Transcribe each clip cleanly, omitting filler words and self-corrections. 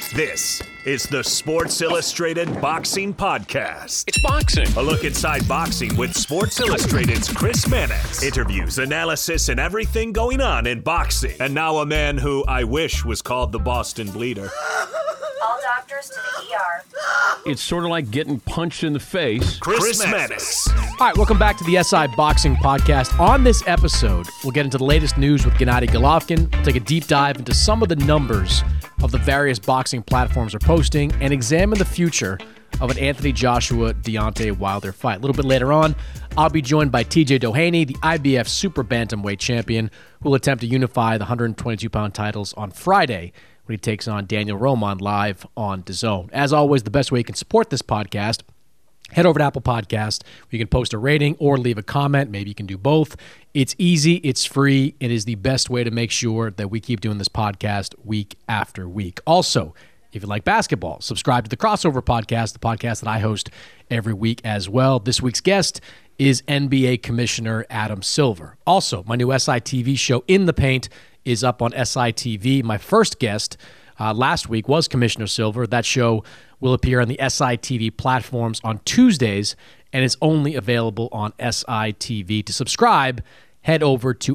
This is the Sports Illustrated Boxing Podcast. It's boxing. A look inside boxing with Sports Illustrated's Chris Mannix. Interviews, analysis, and everything going on in boxing. And now a man who I wish was called the Boston Bleeder. All doctors to the ER. It's sort of like getting punched in the face. Chris Mannix. All right, welcome back to the SI Boxing Podcast. On this episode, we'll get into the latest news with Gennady Golovkin. We'll take a deep dive into some of the numbers of the various boxing platforms are posting and examine the future of an Anthony Joshua-Deontay Wilder fight. A little bit later on, I'll be joined by TJ Doheny, the IBF Super Bantamweight champion, who will attempt to unify the 122-pound titles on Friday when he takes on Daniel Roman live on DAZN. As always, the best way you can support this podcast, head over to Apple Podcast. You can post a rating or leave a comment. Maybe you can do both. It's easy. It's free. It is the best way to make sure that we keep doing this podcast week after week. Also, if you like basketball, subscribe to the Crossover Podcast, the podcast that I host every week as well. This week's guest is NBA Commissioner Adam Silver. Also, my new SITV show, In the Paint, is up on SITV. My first guest last week was Commissioner Silver. That show will appear on the SITV platforms on Tuesdays, and it's only available on SITV. To subscribe, head over to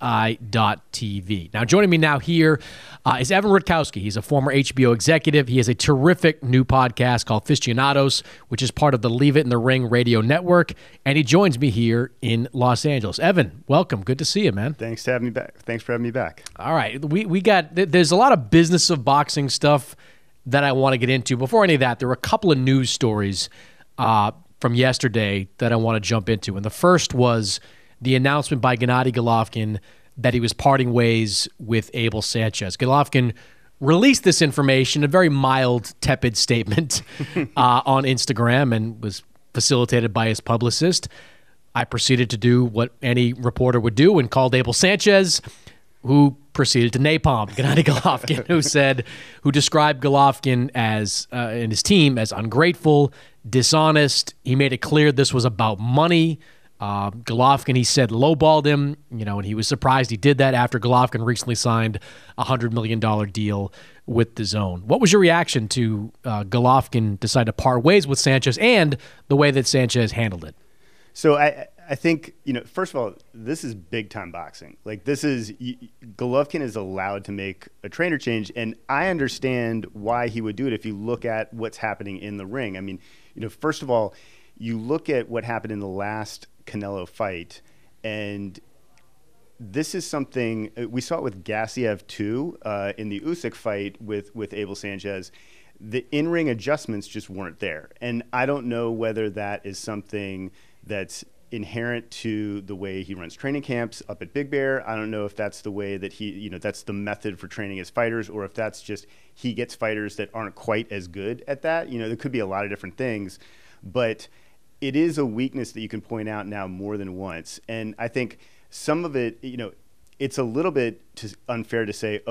SI.TV. Now, joining me now here is Evan Rutkowski. He's a former HBO executive. He has a terrific new podcast called Fistianados, which is part of the Leave It in the Ring radio network, and he joins me here in Los Angeles. Evan, welcome. Good to see you, man. Thanks for having me back. All right. There's a lot of business of boxing stuff that I want to get into. Before any of that, there were a couple of news stories from yesterday that I want to jump into, and the first was the announcement by Gennady Golovkin that he was parting ways with Abel Sanchez. Golovkin released this information, a very mild, tepid statement on Instagram, and was facilitated by his publicist. I proceeded to do what any reporter would do and called Abel Sanchez, who proceeded to napalm Gennady Golovkin, who described Golovkin as and his team as ungrateful, dishonest. He made it clear this was about money. Golovkin, he said, lowballed him, and he was surprised he did that after Golovkin recently signed a $100 million deal with DAZN. What was your reaction to Golovkin decide to part ways with Sanchez and the way that Sanchez handled it? So I think, first of all, this is big-time boxing. Golovkin is allowed to make a trainer change, and I understand why he would do it if you look at what's happening in the ring. I mean, first of all, you look at what happened in the last Canelo fight, and this is something we saw it with Gassiev too in the Usyk fight with Abel Sanchez. The in-ring adjustments just weren't there, and I don't know whether that is something that's inherent to the way he runs training camps up at Big Bear. I don't know if that's the way that he, that's the method for training his fighters, or if that's just he gets fighters that aren't quite as good at that. There could be a lot of different things, but it is a weakness that you can point out now more than once. And I think some of it, it's a little bit unfair to say,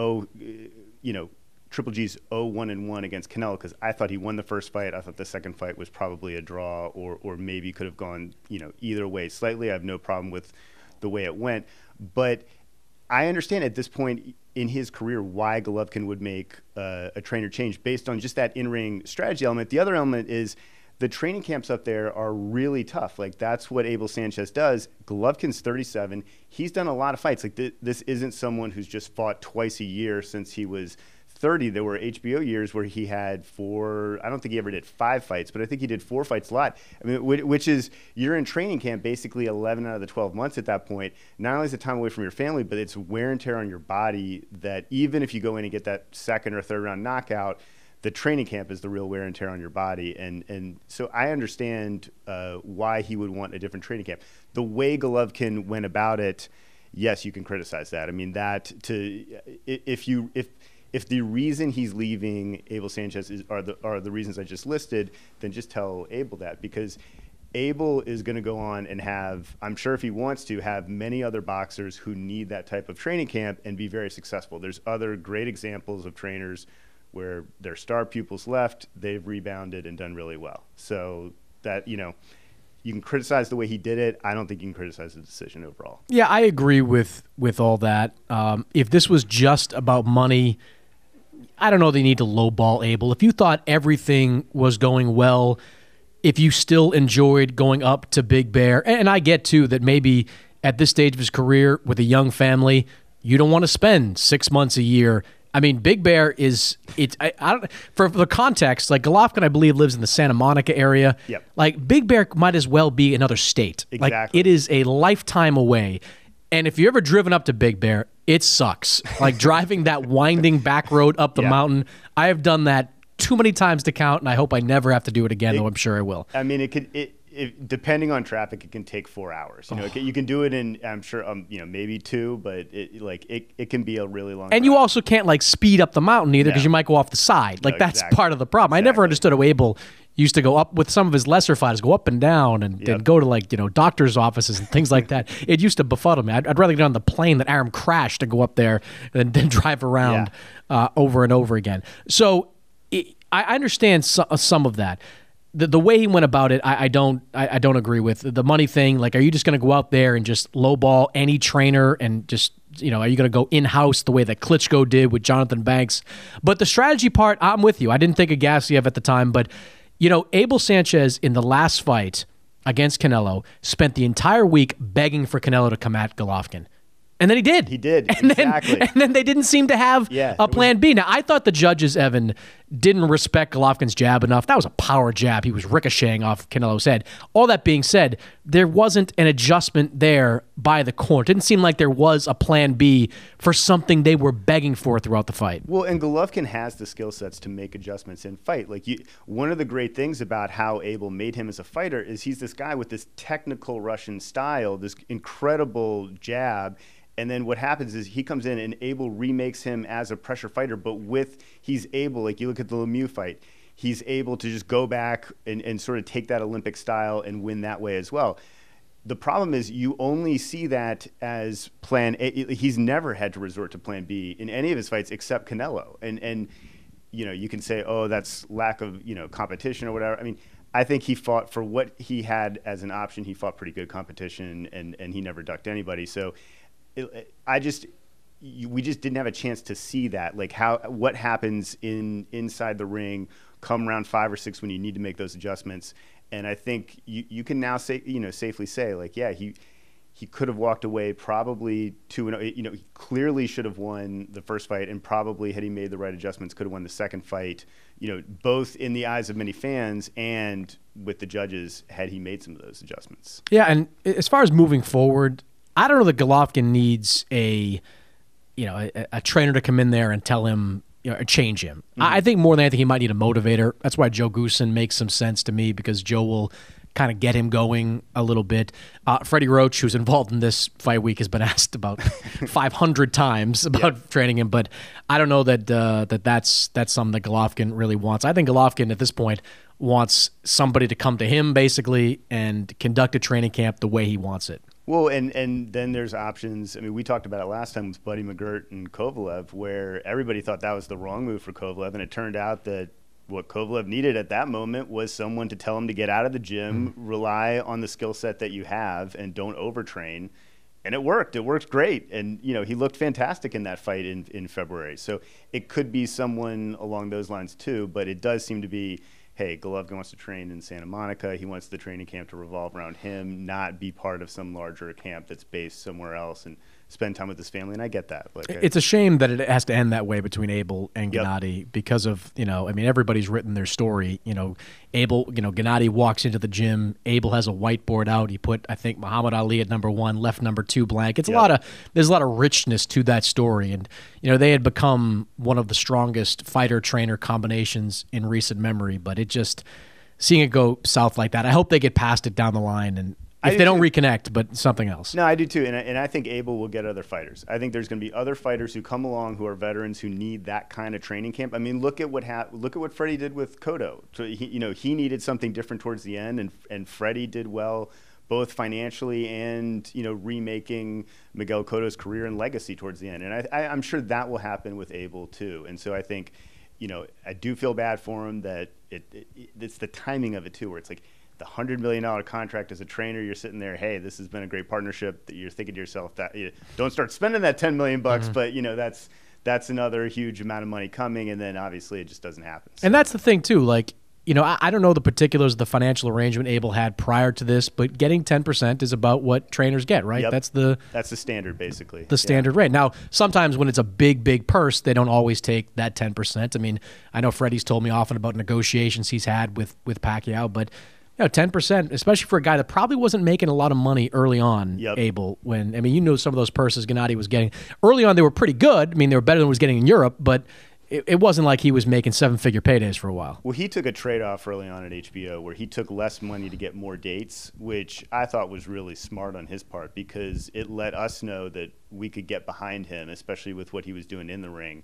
Triple G's 0-1-1 against Canelo, because I thought he won the first fight. I thought the second fight was probably a draw, or maybe could have gone, either way slightly. I have no problem with the way it went. But I understand at this point in his career why Golovkin would make a trainer change based on just that in-ring strategy element. The other element is the training camps up there are really tough. That's what Abel Sanchez does. Golovkin's 37. He's done a lot of fights. This isn't someone who's just fought twice a year since he was 30. There were HBO years where he had I don't think he ever did 5 fights, but I think he did 4 fights a lot. I mean, which is, you're in training camp basically 11 out of the 12 months at that point. Not only is it time away from your family, but it's wear and tear on your body that even if you go in and get that second or third round knockout, the training camp is the real wear and tear on your body. And so I understand why he would want a different training camp. The way Golovkin went about it, yes, you can criticize that. I mean, if the reason he's leaving Abel Sanchez are the reasons I just listed, then just tell Abel that, because Abel is going to go on and have, I'm sure if he wants to, have many other boxers who need that type of training camp and be very successful. There's other great examples of trainers where their star pupils left, they've rebounded and done really well. So that, you can criticize the way he did it. I don't think you can criticize the decision overall. Yeah, I agree with all that. If this was just about money, I don't know that you need to lowball Abel. If you thought everything was going well, if you still enjoyed going up to Big Bear, and I get too that maybe at this stage of his career with a young family, you don't want to spend 6 months a year. I mean, Big Bear is I don't, for the context, like Golovkin, I believe, lives in the Santa Monica area. Yep. Like Big Bear might as well be another state. Exactly. Like it is a lifetime away. And if you've ever driven up to Big Bear, it sucks. Like driving that winding back road up the mountain. I have done that too many times to count, and I hope I never have to do it again, though I'm sure I will. I mean, depending on traffic, it can take 4 hours. You can do it in, I'm sure, maybe 2, but it can be a really long. And drive. you also can't like speed up the mountain either because you might go off the side. Like that's exactly. part of the problem. I never understood how Abel used to go up with some of his lesser fighters, go up and down and go to doctors' offices and things like that. It used to befuddle me. I'd rather get on the plane that Aram crashed to go up there than drive around over and over again. So I understand some of that. The way he went about it, I don't agree with. The money thing, like, are you just going to go out there and just lowball any trainer and just, are you going to go in-house the way that Klitschko did with Jonathan Banks? But the strategy part, I'm with you. I didn't think of Gassiev at the time, but, Abel Sanchez in the last fight against Canelo spent the entire week begging for Canelo to come at Golovkin. And then he did. He did, exactly. And then they didn't seem to have a plan B. Now, I thought the judges, Evan, didn't respect Golovkin's jab enough. That was a power jab. He was ricocheting off Canelo's head. All that being said, there wasn't an adjustment there by the court. It didn't seem like there was a plan B for something they were begging for throughout the fight. Well, and Golovkin has the skill sets to make adjustments in fight. One of the great things about how Abel made him as a fighter is he's this guy with this technical Russian style, this incredible jab. And then what happens is he comes in and Abel remakes him as a pressure fighter, but he's able, like you look at the Lemieux fight, he's able to just go back and sort of take that Olympic style and win that way as well. The problem is you only see that as plan A. He's never had to resort to plan B in any of his fights except Canelo. And you can say, oh, that's lack of, competition or whatever. I mean, I think he fought for what he had as an option. He fought pretty good competition and he never ducked anybody. So we just didn't have a chance to see that, like what happens inside the ring come round 5 or 6 when you need to make those adjustments. And I think you can now say, safely say, like, yeah, he could have walked away probably 2-0. He clearly should have won the first fight, and probably had he made the right adjustments, could have won the second fight. Both in the eyes of many fans and with the judges, had he made some of those adjustments. Yeah, and as far as moving forward, I don't know that Golovkin needs a trainer to come in there and tell him, change him. Mm-hmm. I think more than anything, he might need a motivator. That's why Joe Goossen makes some sense to me, because Joe will kind of get him going a little bit. Freddie Roach, who's involved in this fight week, has been asked about 500 times about training him, but I don't know that that's something that Golovkin really wants. I think Golovkin at this point wants somebody to come to him basically and conduct a training camp the way he wants it. Well, and then there's options. I mean, we talked about it last time with Buddy McGirt and Kovalev, where everybody thought that was the wrong move for Kovalev, and it turned out that what Kovalev needed at that moment was someone to tell him to get out of the gym, rely on the skill set that you have, and don't overtrain. And it worked. It worked great. And, he looked fantastic in that fight in February. So it could be someone along those lines too, but it does seem to be, hey, Golovkin wants to train in Santa Monica. He wants the training camp to revolve around him, not be part of some larger camp that's based somewhere else and spend time with his family. And I get that. It's a shame that it has to end that way between Abel and Gennady because of, everybody's written their story. Abel, Gennady walks into the gym. Abel has a whiteboard out. He put, I think, Muhammad Ali at number 1, left number 2 blank. There's a lot of richness to that story. And, they had become one of the strongest fighter-trainer combinations in recent memory. But seeing it go south like that, I hope they get past it down the line and if they don't reconnect, but something else. No, I do too, and I think Abel will get other fighters. I think there's going to be other fighters who come along who are veterans who need that kind of training camp. I mean, look at what Freddie did with Cotto. So he needed something different towards the end, and Freddie did well both financially and remaking Miguel Cotto's career and legacy towards the end. And I'm sure that will happen with Abel too. And so I think I do feel bad for him that it's the timing of it too, where it's like, the $100 million contract as a trainer, you're sitting there, hey, this has been a great partnership. That you're thinking to yourself that don't start spending that $10 million bucks, but that's another huge amount of money coming, and then obviously it just doesn't happen. So. And that's the thing too. Like, I don't know the particulars of the financial arrangement Abel had prior to this, but getting 10% is about what trainers get, right? Yep. That's the standard, basically. The standard rate. Now, sometimes when it's a big purse, they don't always take that 10%. I mean, I know Freddie's told me often about negotiations he's had with Pacquiao, but 10%, especially for a guy that probably wasn't making a lot of money early on, Abel. Some of those purses Gennady was getting early on. They were pretty good. I mean, they were better than he was getting in Europe, but it wasn't like he was making 7-figure paydays for a while. Well, he took a trade-off early on at HBO where he took less money to get more dates, which I thought was really smart on his part because it let us know that we could get behind him, especially with what he was doing in the ring.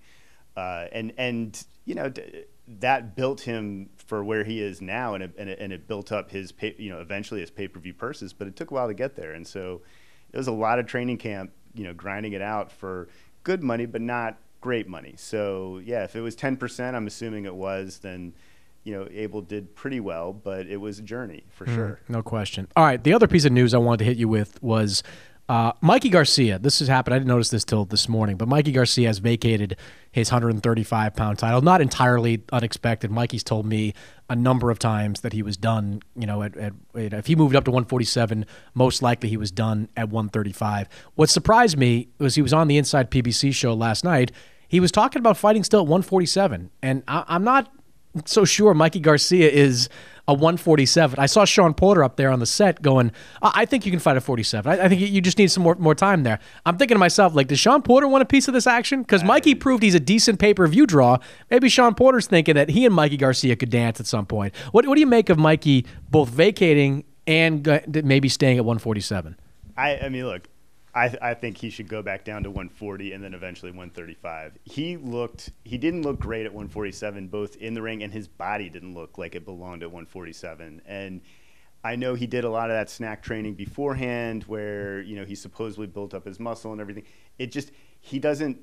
That built him for where he is now, and it built up his eventually his pay-per-view purses, but it took a while to get there. And so it was a lot of training camp, grinding it out for good money, but not great money. So yeah, if it was 10%, I'm assuming it was, then Abel did pretty well, but it was a journey for sure. No question. All right, the other piece of news I wanted to hit you with was Mikey Garcia. This has happened. I didn't notice this till this morning, but Mikey Garcia has vacated his 135-pound title. Not entirely unexpected. Mikey's told me a number of times that he was done. If he moved up to 147, most likely he was done at 135. What surprised me was he was on the Inside PBC show last night. He was talking about fighting still at 147, and I'm not so sure Mikey Garcia is a 147. I saw Sean Porter up there on the set going, I think you can fight at 47. I think you just need some more time there. I'm thinking to myself, like, does Sean Porter want a piece of this action? Because Mikey proved he's a decent pay-per-view draw. Maybe Sean Porter's thinking that he and Mikey Garcia could dance at some point. What do you make of Mikey both vacating and maybe staying at 147? I mean, look, I think he should go back down to 140 and then eventually 135. He didn't look great at 147, both in the ring and his body didn't look like it belonged at 147. And I know he did a lot of that snack training beforehand where, he supposedly built up his muscle and everything. It just, he doesn't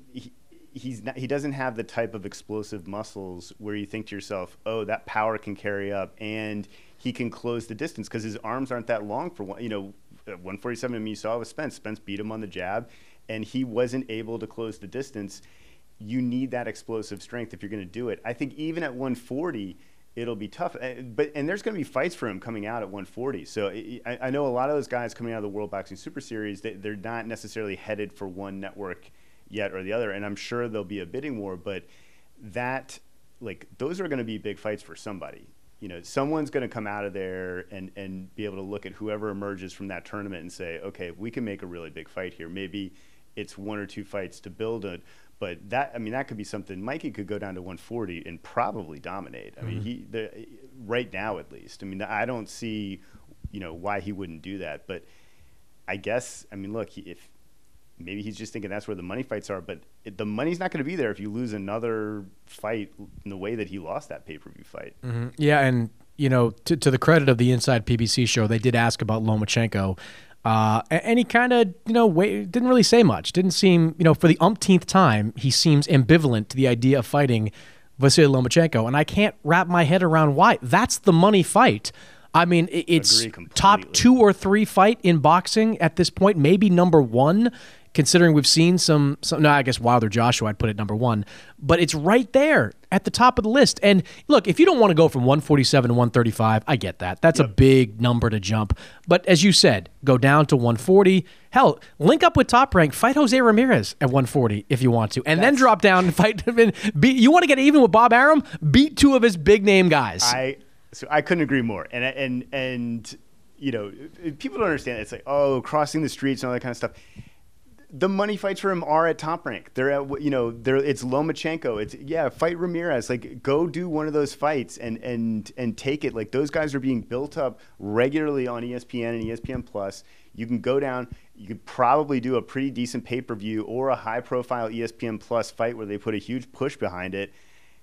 have the type of explosive muscles where you think to yourself, oh, that power can carry up and he can close the distance because his arms aren't that long for one, 147, you saw with Spence. Spence beat him on the jab, and he wasn't able to close the distance. You need that explosive strength if you're going to do it. I think even at 140, it'll be tough. And there's going to be fights for him coming out at 140. So I know a lot of those guys coming out of the World Boxing Super Series, they're not necessarily headed for one network yet or the other, and I'm sure there'll be a bidding war, but those are going to be big fights for somebody. Someone's going to come out of there and be able to look at whoever emerges from that tournament and say, okay, we can make a really big fight here. Maybe it's 1 or 2 fights to build it, but that could be something. Mikey could go down to 140 and probably dominate. I mean, right now at least. I mean, I don't see, why he wouldn't do that. But I guess, look, if maybe he's just thinking that's where the money fights are, but the money's not going to be there if you lose another fight in the way that he lost that pay-per-view fight. Mm-hmm. Yeah, and, to the credit of the Inside PBC show, they did ask about Lomachenko, and he kind of, didn't really say much. Didn't seem, for the umpteenth time, he seems ambivalent to the idea of fighting Vasily Lomachenko, and I can't wrap my head around why. That's the money fight. I mean, it's top 2 or 3 fight in boxing at this point, maybe number 1. Considering we've seen some I guess Wilder Joshua, I'd put it number 1, but it's right there at the top of the list. And look, if you don't want to go from 147 to 135, I get that. That's a big number to jump. But as you said, go down to 140. Hell, link up with Top Rank, fight Jose Ramirez at 140 if you want to, and then drop down and fight. You want to get even with Bob Arum? Beat 2 of his big name guys. So I couldn't agree more. And people don't understand. It's like, oh, crossing the streets and all that kind of stuff. The money fights for him are at Top Rank. They're at, it's Lomachenko. It's fight Ramirez. Like, go do one of those fights and take it. Like, those guys are being built up regularly on ESPN and ESPN Plus. You can go down. You could probably do a pretty decent pay-per-view or a high-profile ESPN Plus fight where they put a huge push behind it.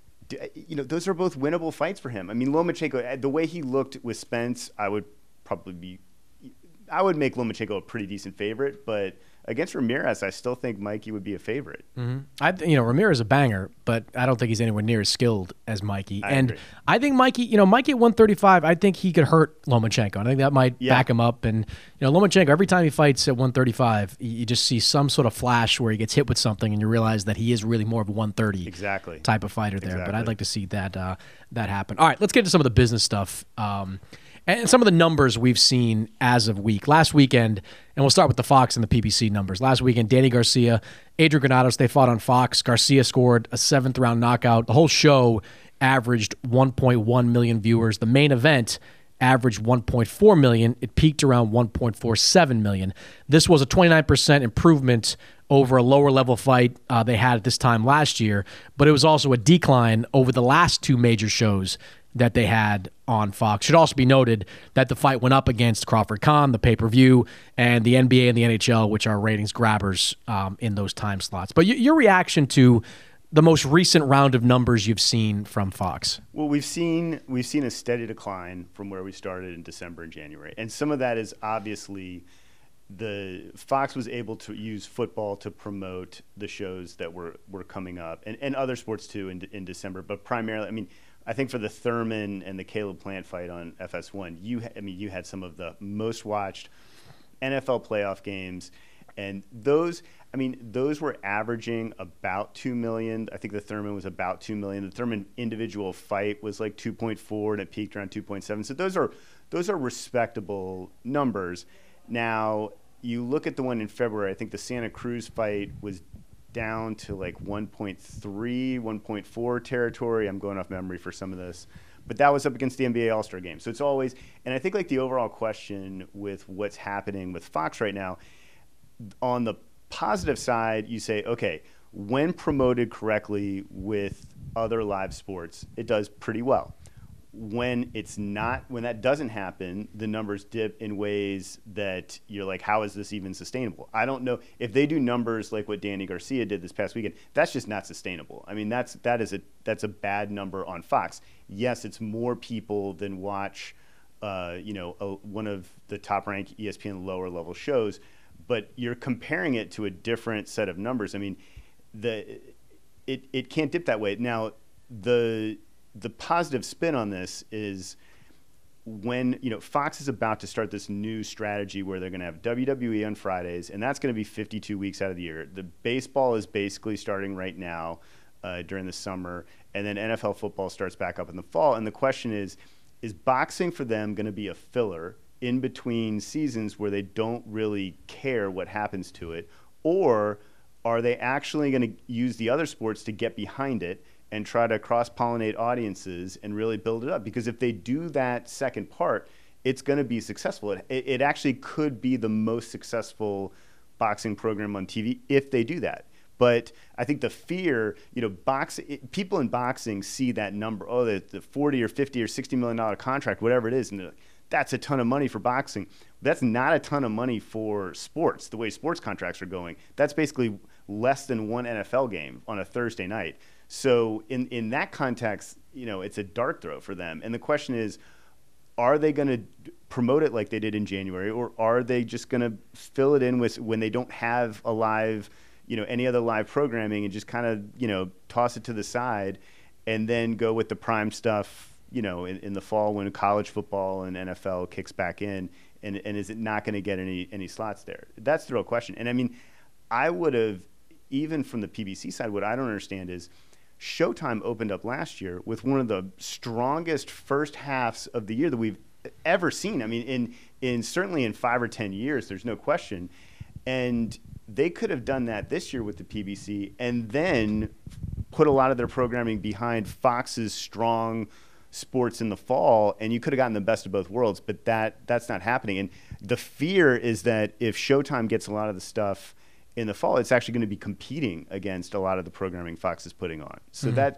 Those are both winnable fights for him. I mean, Lomachenko, the way he looked with Spence, I would make Lomachenko a pretty decent favorite, but against Ramirez, I still think Mikey would be a favorite. Ramirez is a banger, but I don't think he's anywhere near as skilled as Mikey. I And agree. I think Mikey at 135, I think he could hurt Lomachenko. I think that might back him up. And Lomachenko, every time he fights at 135, you just see some sort of flash where he gets hit with something, and you realize that he is really more of a 130 type of fighter there. But I'd like to see that happen. All right, let's get to some of the business stuff. And some of the numbers we've seen as of last weekend, and we'll start with the Fox and the PBC numbers. Last weekend, Danny Garcia, Adrian Granados, they fought on Fox. Garcia scored a 7th-round knockout. The whole show averaged 1.1 million viewers. The main event averaged 1.4 million. It peaked around 1.47 million. This was a 29% improvement over a lower-level fight they had at this time last year, but it was also a decline over the last 2 major shows that they had on Fox. Should also be noted that the fight went up against Crawford Khan, the pay-per-view, and the NBA and the NHL, which are ratings grabbers in those time slots. But your reaction to the most recent round of numbers you've seen from Fox? Well, we've seen a steady decline from where we started in December and January, and some of that is obviously the Fox was able to use football to promote the shows that were coming up, and other sports too in December, but primarily, I think for the Thurman and the Caleb Plant fight on FS1, you had some of the most watched NFL playoff games, and those were averaging about 2 million. I think the Thurman was about 2 million. The Thurman individual fight was like 2.4, and it peaked around 2.7. So those are respectable numbers. Now you look at the one in February. I think the Santa Cruz fight was down to like 1.3, 1.4 territory. I'm going off memory for some of this. But that was up against the NBA All-Star Game. So it's always – and I think like the overall question with what's happening with Fox right now, on the positive side, you say, okay, when promoted correctly with other live sports, it does pretty well. When that doesn't happen, the numbers dip in ways that you're like, how is this even sustainable? I don't know if they do numbers like what Danny Garcia did this past weekend. That's just not sustainable. That's a bad number on Fox. Yes, it's more people than watch, one of the top-ranked ESPN lower-level shows, but you're comparing it to a different set of numbers. It can't dip that way. Now, the positive spin on this is when Fox is about to start this new strategy where they're going to have WWE on Fridays, and that's going to be 52 weeks out of the year. The baseball is basically starting right now during the summer, and then NFL football starts back up in the fall. And the question is boxing for them going to be a filler in between seasons where they don't really care what happens to it, or are they actually going to use the other sports to get behind it and try to cross-pollinate audiences and really build it up? Because if they do that second part, it's going to be successful. It actually could be the most successful boxing program on TV if they do that. But I think the fear, people in boxing see that number, the 40 or 50 or $60 million contract, whatever it is, and they're like, that's a ton of money for boxing. That's not a ton of money for sports, the way sports contracts are going. That's basically less than one NFL game on a Thursday night. So in that context, it's a dart throw for them. And the question is, are they going to promote it like they did in January, or are they just going to fill it in with when they don't have a live, any other live programming, and just kind of, toss it to the side and then go with the prime stuff, in the fall when college football and NFL kicks back in, and is it not going to get any slots there? That's the real question. And I would have, even from the PBC side, what I don't understand is Showtime opened up last year with one of the strongest first halves of the year that we've ever seen. In certainly in 5 or 10 years, there's no question. And they could have done that this year with the PBC and then put a lot of their programming behind Fox's strong sports in the fall, and you could have gotten the best of both worlds, but that's not happening. And the fear is that if Showtime gets a lot of the stuff in the fall, it's actually going to be competing against a lot of the programming Fox is putting on. So that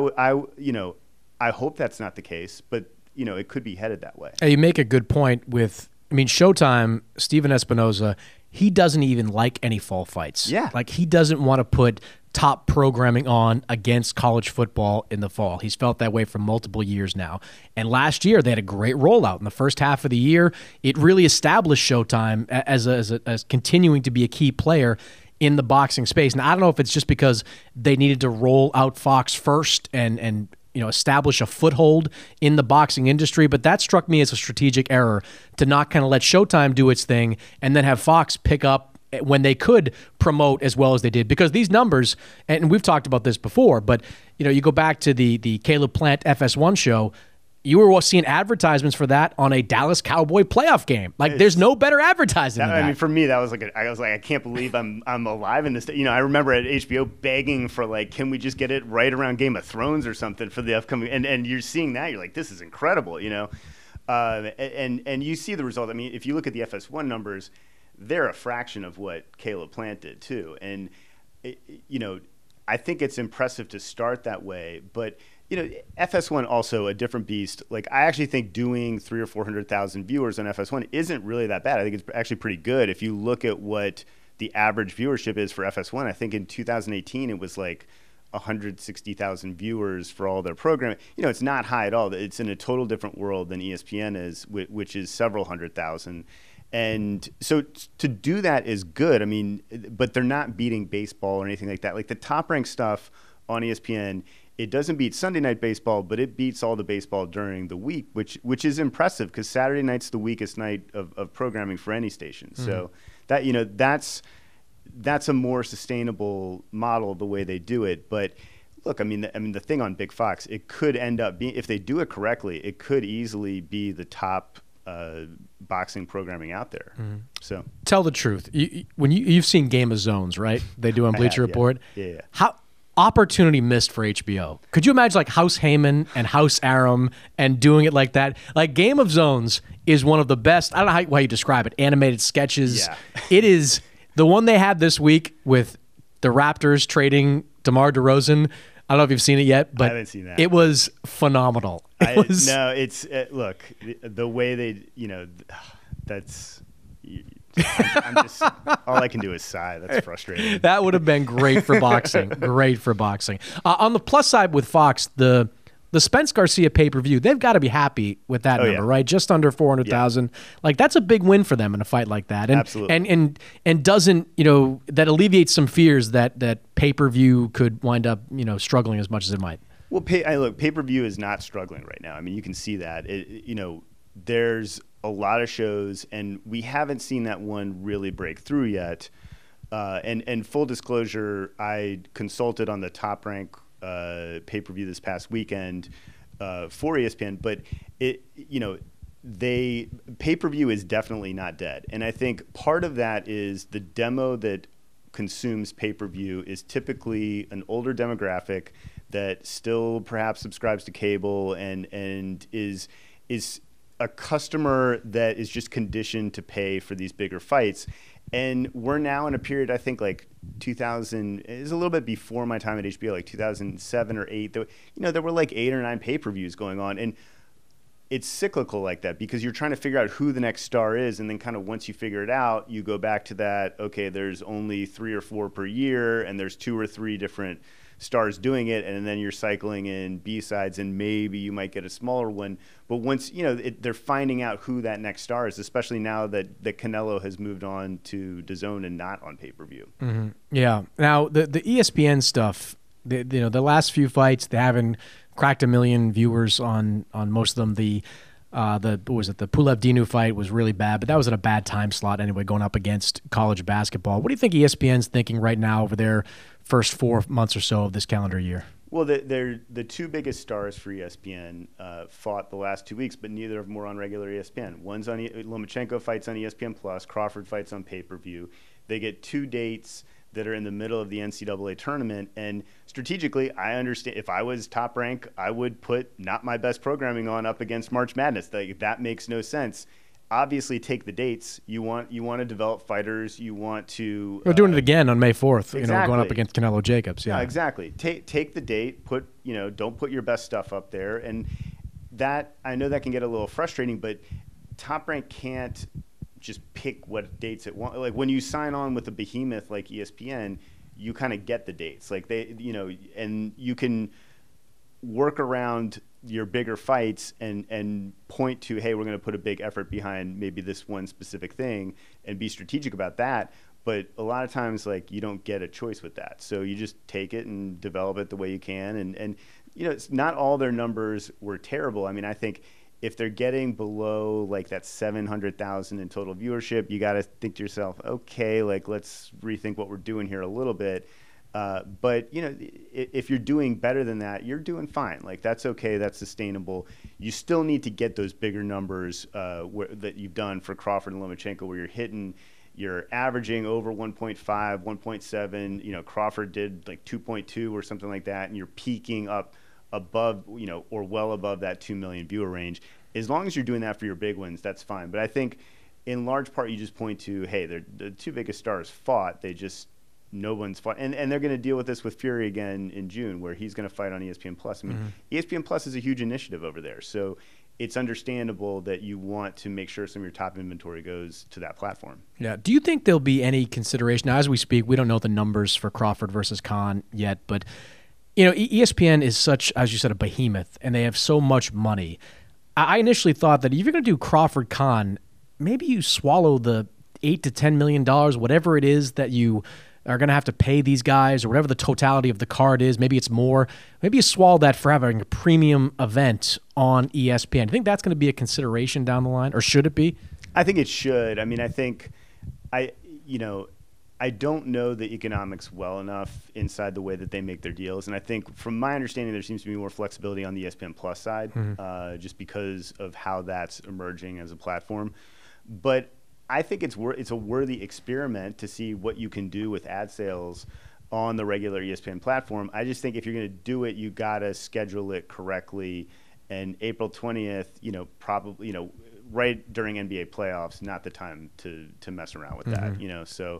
I hope that's not the case, but it could be headed that way. Hey, you make a good point with Showtime, Steven Espinoza, he doesn't even like any fall fights. Yeah. Like, he doesn't want to put top programming on against college football in the fall. He's felt that way for multiple years now. And last year, they had a great rollout. In the first half of the year, it really established Showtime as continuing to be a key player in the boxing space. Now, I don't know if it's just because they needed to roll out Fox first and establish a foothold in the boxing industry, but that struck me as a strategic error to not kind of let Showtime do its thing and then have Fox pick up when they could promote as well as they did. Because these numbers, and we've talked about this before, but you go back to the Caleb Plant FS1 show, you were seeing advertisements for that on a Dallas Cowboy playoff game. Like, there's no better advertising than that. I mean, for me, that was I was like, I can't believe I'm alive in this. I remember at HBO begging for, like, can we just get it right around Game of Thrones or something for the upcoming, and you're seeing that, you're like, this is incredible, and you see the result. I mean, if you look at the FS1 numbers, they're a fraction of what Caleb Plant did too. And, I think it's impressive to start that way, but FS1 also a different beast. Like, I actually think doing 300,000 or 400,000 viewers on FS1 isn't really that bad. I think it's actually pretty good. If you look at what the average viewership is for FS1, I think in 2018 it was like 160,000 viewers for all their programming. It's not high at all. It's in a total different world than ESPN is, which is several 100,000. And so to do that is good. I mean, but they're not beating baseball or anything like that. Like, the top ranked stuff on ESPN, it doesn't beat Sunday Night Baseball, but it beats all the baseball during the week, which is impressive because Saturday night's the weakest night of programming for any station. Mm-hmm. So that that's a more sustainable model the way they do it. But look, I mean the thing on Big Fox, it could end up being, if they do it correctly, it could easily be the top boxing programming out there. Mm-hmm. So tell the truth. When you've seen Game of Zones, right? They do on Bleacher Report. Yeah. How opportunity missed for HBO? Could you imagine like House Heyman and House Arum and doing it like that? Like, Game of Zones is one of the best. I don't know how you describe it. Animated sketches. Yeah. It is the one they had this week with the Raptors trading DeMar DeRozan. I don't know if you've seen it yet, but I haven't seen that. It was phenomenal. Look, the way they, that's, I'm just, all I can do is sigh. That's frustrating. That would have been great for boxing. Great for boxing. On the plus side with Fox, the Spence Garcia pay-per-view, they've got to be happy with that number, right? Just under 400,000. Yeah. Like, that's a big win for them in a fight like that. And, absolutely. And doesn't, that alleviates some fears that pay-per-view could wind up, struggling as much as it might. Well, pay-per-view is not struggling right now. I mean, you can see that. There's a lot of shows, and we haven't seen that one really break through yet. And full disclosure, I consulted on the Top Rank pay-per-view this past weekend for ESPN, but pay-per-view is definitely not dead. And I think part of that is the demo that consumes pay-per-view is typically an older demographic that still perhaps subscribes to cable and is a customer that is just conditioned to pay for these bigger fights. And we're now in a period, I think, like 2000 is a little bit before my time at HBO, like 2007 or 8. There were like 8 or 9 pay-per-views going on, and it's cyclical like that because you're trying to figure out who the next star is, and then kind of once you figure it out, you go back to that. Okay, there's only 3 or 4 per year, and there's 2 or 3 different stars doing it, and then you're cycling in B-sides, and maybe you might get a smaller one. But once they're finding out who that next star is, especially now that Canelo has moved on to DAZN and not on pay-per-view. Mm-hmm. Yeah. Now the ESPN stuff, the last few fights, they haven't cracked 1 million viewers on most of them. The Pulev Dinu fight was really bad, but that was at a bad time slot anyway, going up against college basketball. What do you think ESPN's thinking right now over their first 4 months or so of this calendar year? Well, the 2 biggest stars for ESPN fought the last 2 weeks, but neither of them were on regular ESPN. One's on Lomachenko fights on ESPN Plus, Crawford fights on pay-per-view. They get 2 dates that are in the middle of the NCAA tournament, and strategically, I understand. If I was Top Rank, I would put not my best programming on up against March Madness. That makes no sense. Obviously, take the dates. You want to develop fighters. You want to. We're doing it again on May 4th. Exactly. Going up against Canelo Jacobs. Yeah, exactly. Take the date. Don't put your best stuff up there. And that, I know that can get a little frustrating, but Top Rank can't just pick what dates it wants. Like when you sign on with a behemoth like ESPN, you kind of get the dates. Like and you can work around your bigger fights and point to, hey, we're going to put a big effort behind maybe this one specific thing and be strategic about that. But a lot of times, like, you don't get a choice with that. So you just take it and develop it the way you can. And it's not all their numbers were terrible. I mean, I think if they're getting below like that 700,000 in total viewership, you got to think to yourself, okay, like, let's rethink what we're doing here a little bit. But, if you're doing better than that, you're doing fine. Like, that's okay. That's sustainable. You still need to get those bigger numbers that you've done for Crawford and Lomachenko, where you're averaging over 1.5, 1.7. Crawford did like 2.2 or something like that, and you're peaking up above, or well above that 2 million viewer range. As long as you're doing that for your big wins, that's fine. But I think in large part, you just point to, hey, the two biggest stars fought. No one's fought. And they're going to deal with this with Fury again in June, where he's going to fight on ESPN Plus. I mean, ESPN Plus is a huge initiative over there. So it's understandable that you want to make sure some of your top inventory goes to that platform. Yeah. Do you think there'll be any consideration? Now, as we speak, we don't know the numbers for Crawford versus Khan yet, but ESPN is such, as you said, a behemoth, and they have so much money. I initially thought that if you're going to do Crawford Khan, maybe you swallow the $8 to $10 million, whatever it is that you are going to have to pay these guys, or whatever the totality of the card is. Maybe it's more. Maybe you swallow that for having a premium event on ESPN. Do you think that's going to be a consideration down the line, or should it be? I think it should. I mean, I think I don't know the economics well enough inside the way that they make their deals. And I think from my understanding, there seems to be more flexibility on the ESPN Plus side, just because of how that's emerging as a platform. But I think it's a worthy experiment to see what you can do with ad sales on the regular ESPN platform. I just think if you're going to do it, you got to schedule it correctly. And April 20th, probably, right during NBA playoffs, not the time to mess around with that, So,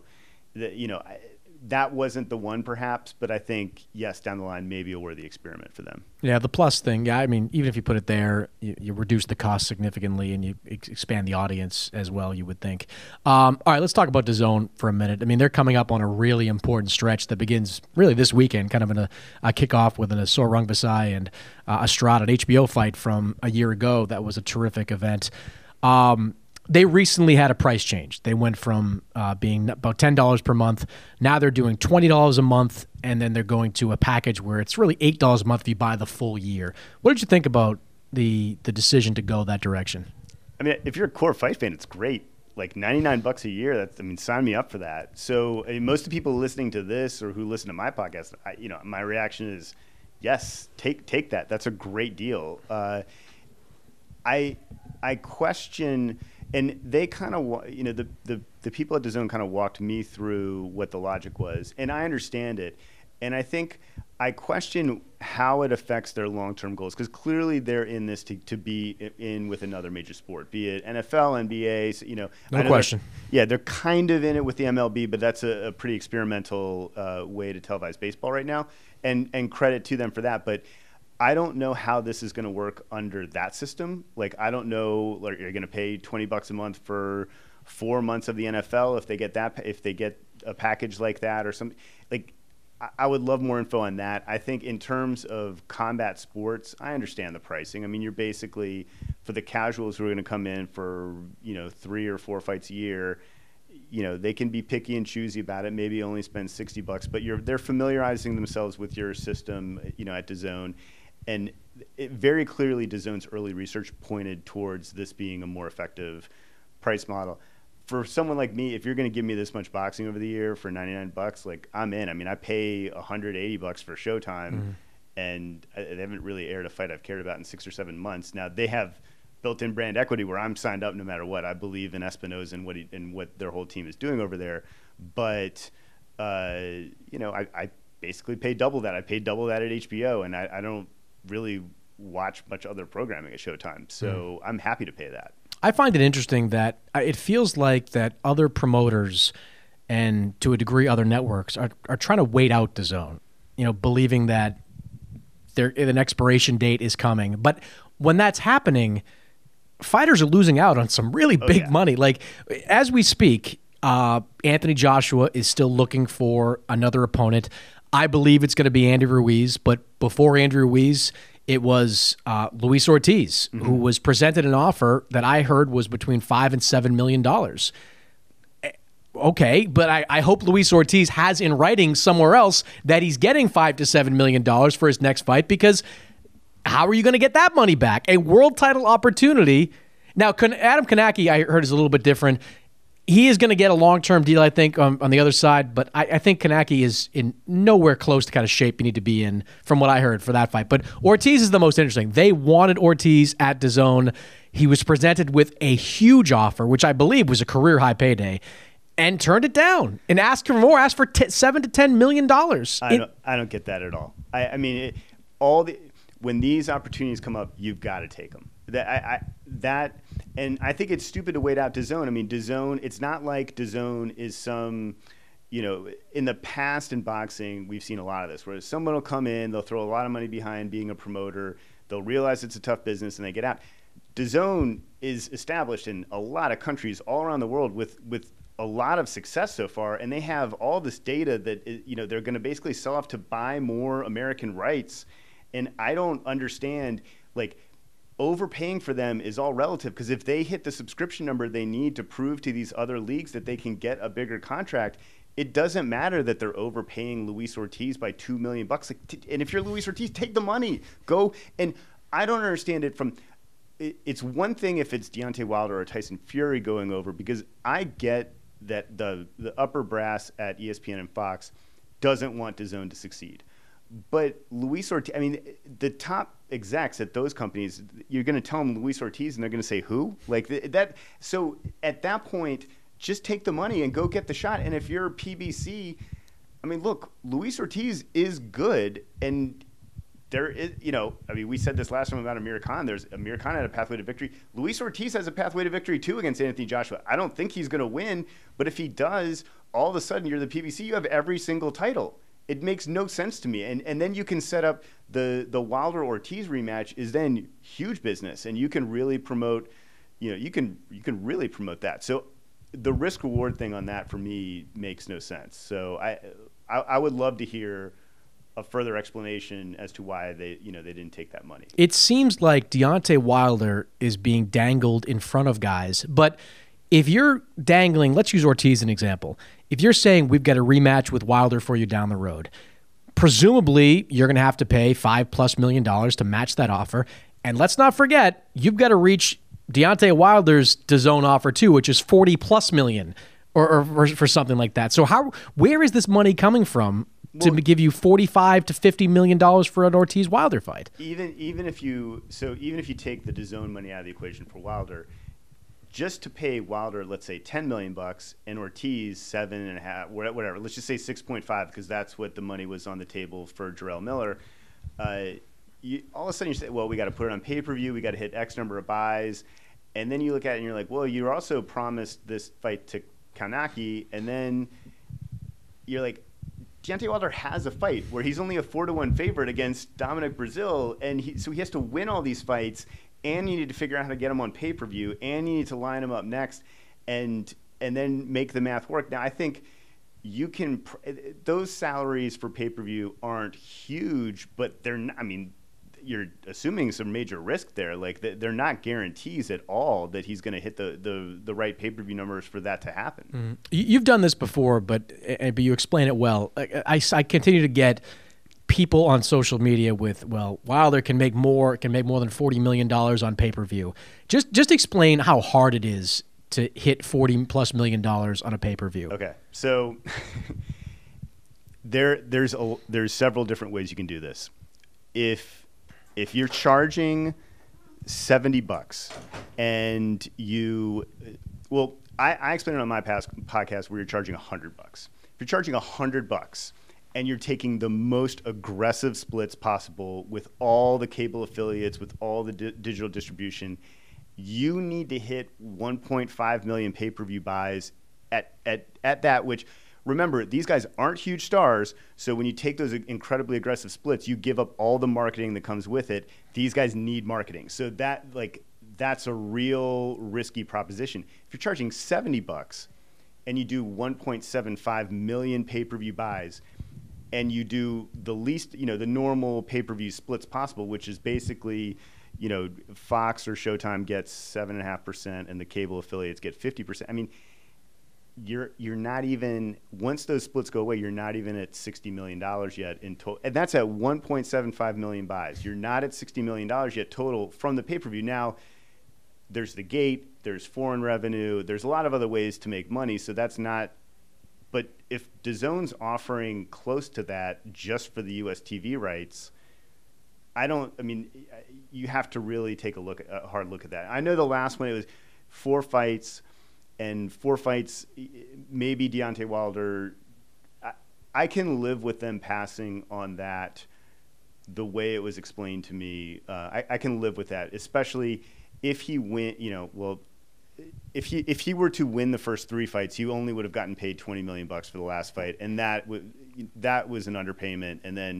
that wasn't the one perhaps, but I think, yes, down the line, maybe a worthy experiment for them. Yeah, the Plus thing, I mean, even if you put it there, you reduce the cost significantly and you expand the audience as well, you would think. All right, let's talk about DAZN for a minute. I mean, they're coming up on a really important stretch that begins really this weekend, kind of in a kickoff with an Asor Rungvisai and Estrada, an HBO fight from a year ago. That was a terrific event. They recently had a price change. They went from being about $10 per month. Now they're doing $20 a month, and then they're going to a package where it's really $8 a month if you buy the full year. What did you think about the decision to go that direction? I mean, if you're a core fight fan, it's great. Like $99 a year, sign me up for that. So most of the people listening to this or who listen to my podcast, my reaction is, yes, take that. That's a great deal. I question. And they kind of, the people at DAZN kind of walked me through what the logic was, and I understand it. And I think I question how it affects their long-term goals, because clearly they're in this to be in with another major sport, be it NFL, NBA. No question. They're kind of in it with the MLB, but that's a pretty experimental way to televise baseball right now, and credit to them for that. But I don't know how this is going to work under that system. Like, I don't know, like, you're going to pay $20 a month for 4 months of the NFL if they get a package like that or something. Like, I would love more info on that. I think in terms of combat sports, I understand the pricing. I mean, you're basically, for the casuals who are going to come in for, 3 or 4 fights a year, they can be picky and choosy about it, maybe only spend $60, but they're familiarizing themselves with your system, at DAZN. And very clearly, DAZN's early research pointed towards this being a more effective price model. For someone like me, if you're going to give me this much boxing over the year for $99, like, I'm in. I mean, I pay $180 for Showtime, and they haven't really aired a fight I've cared about in 6 or 7 months. Now, they have built-in brand equity where I'm signed up no matter what. I believe in Espinoza and what their whole team is doing over there. But, I basically pay double that. I paid double that at HBO, and I don't really watch much other programming at Showtime, so I'm happy to pay that. I find it interesting that it feels like that other promoters and to a degree other networks are trying to wait out DAZN, believing that an expiration date is coming. But when that's happening, fighters are losing out on some really big money. Like, as we speak, Anthony Joshua is still looking for another opponent. I believe it's going to be Andy Ruiz, but before Andy Ruiz, it was Luis Ortiz, who was presented an offer that I heard was between $5 and $7 million. Okay, but I hope Luis Ortiz has in writing somewhere else that he's getting $5 to $7 million for his next fight, because how are you going to get that money back? A world title opportunity. Now, Adam Kanaki, I heard, is a little bit different. He is going to get a long-term deal, I think, on the other side, but I think Kanaki is in nowhere close to kind of shape you need to be in, from what I heard, for that fight. But Ortiz is the most interesting. They wanted Ortiz at DAZN. He was presented with a huge offer, which I believe was a career-high payday, and turned it down and asked for more, asked for $7 to $10 million. I don't get that at all. I mean, when these opportunities come up, you've got to take them. And I think it's stupid to wait out DAZN. I mean, DAZN, it's not like DAZN is some, in the past in boxing, we've seen a lot of this, where someone will come in, they'll throw a lot of money behind being a promoter, they'll realize it's a tough business, and they get out. DAZN is established in a lot of countries all around the world with a lot of success so far, and they have all this data that, they're going to basically sell off to buy more American rights. And I don't understand, overpaying for them is all relative, because if they hit the subscription number they need to prove to these other leagues that they can get a bigger contract, it doesn't matter that they're overpaying Luis Ortiz by $2 million. And if you're Luis Ortiz, take the money. Go. And I don't understand it from – it's one thing if it's Deontay Wilder or Tyson Fury going over, because I get that the upper brass at ESPN and Fox doesn't want DAZN to succeed. But Luis Ortiz, I mean, the top execs at those companies, you're going to tell them Luis Ortiz, and they're going to say who? So at that point, just take the money and go get the shot. And if you're PBC, I mean, look, Luis Ortiz is good, and there is, we said this last time about Amir Khan. Amir Khan had a pathway to victory. Luis Ortiz has a pathway to victory too against Anthony Joshua. I don't think he's going to win, but if he does, all of a sudden you're the PBC. You have every single title. It makes no sense to me. And then you can set up the Wilder-Ortiz rematch is then huge business, and you can really promote, you can really promote that. So the risk-reward thing on that for me makes no sense. So I would love to hear a further explanation as to why they didn't take that money. It seems like Deontay Wilder is being dangled in front of guys, but if you're dangling, let's use Ortiz as an example. If you're saying we've got a rematch with Wilder for you down the road, presumably you're going to have to pay $5+ million to match that offer. And let's not forget, you've got to reach Deontay Wilder's DAZN offer too, which is $40+ million or for something like that. So where is this money coming from to give you $45 to $50 million for an Ortiz Wilder fight? Even if you take the DAZN money out of the equation for Wilder, just to pay Wilder, let's say $10 million, and Ortiz $7.5, whatever. Let's just say 6.5, because that's what the money was on the table for Jarrell Miller. All of a sudden you say, well, we got to put it on pay-per-view. We got to hit X number of buys, and then you look at it and you're like, well, you also promised this fight to Kanaki, and then you're like, Deontay Wilder has a fight where he's only a 4-1 favorite against Dominic Breazeale, and so he has to win all these fights. And you need to figure out how to get them on pay-per-view, and you need to line them up next, and then make the math work. Now, I think you can those salaries for pay-per-view aren't huge, but they're not, I mean, you're assuming some major risk there. Like, they're not guarantees at all that he's going to hit the right pay-per-view numbers for that to happen. Mm-hmm. You've done this before, but you explain it well. I continue to get people on social media with, well, Wilder can make more than $40 million on pay-per-view. Just explain how hard it is to hit $40+ million on a pay-per-view. Okay, so there's several different ways you can do this. If you're charging $70 and I explained it on my past podcast where you're charging $100. If you're charging $100 and you're taking the most aggressive splits possible with all the cable affiliates, with all the digital distribution, you need to hit 1.5 million pay-per-view buys at that, which, remember, these guys aren't huge stars, so when you take those incredibly aggressive splits, you give up all the marketing that comes with it. These guys need marketing. So that's a real risky proposition. If you're charging $70 and you do 1.75 million pay-per-view buys, and you do the least, the normal pay-per-view splits possible, which is basically, Fox or Showtime gets 7.5% and the cable affiliates get 50%. I mean, you're not even, once those splits go away, you're not even at $60 million yet in total. And that's at 1.75 million buys. You're not at $60 million yet total from the pay-per-view. Now, there's the gate, there's foreign revenue, there's a lot of other ways to make money, so that's not. But if DAZN's offering close to that just for the U.S. TV rights, you have to really take a hard look at that. I know the last one, it was 4 fights, and 4 fights, maybe Deontay Wilder. I can live with them passing on that the way it was explained to me. I can live with that, especially if he If he were to win the first 3 fights, he only would have gotten paid $20 million for the last fight, and that was an underpayment. And then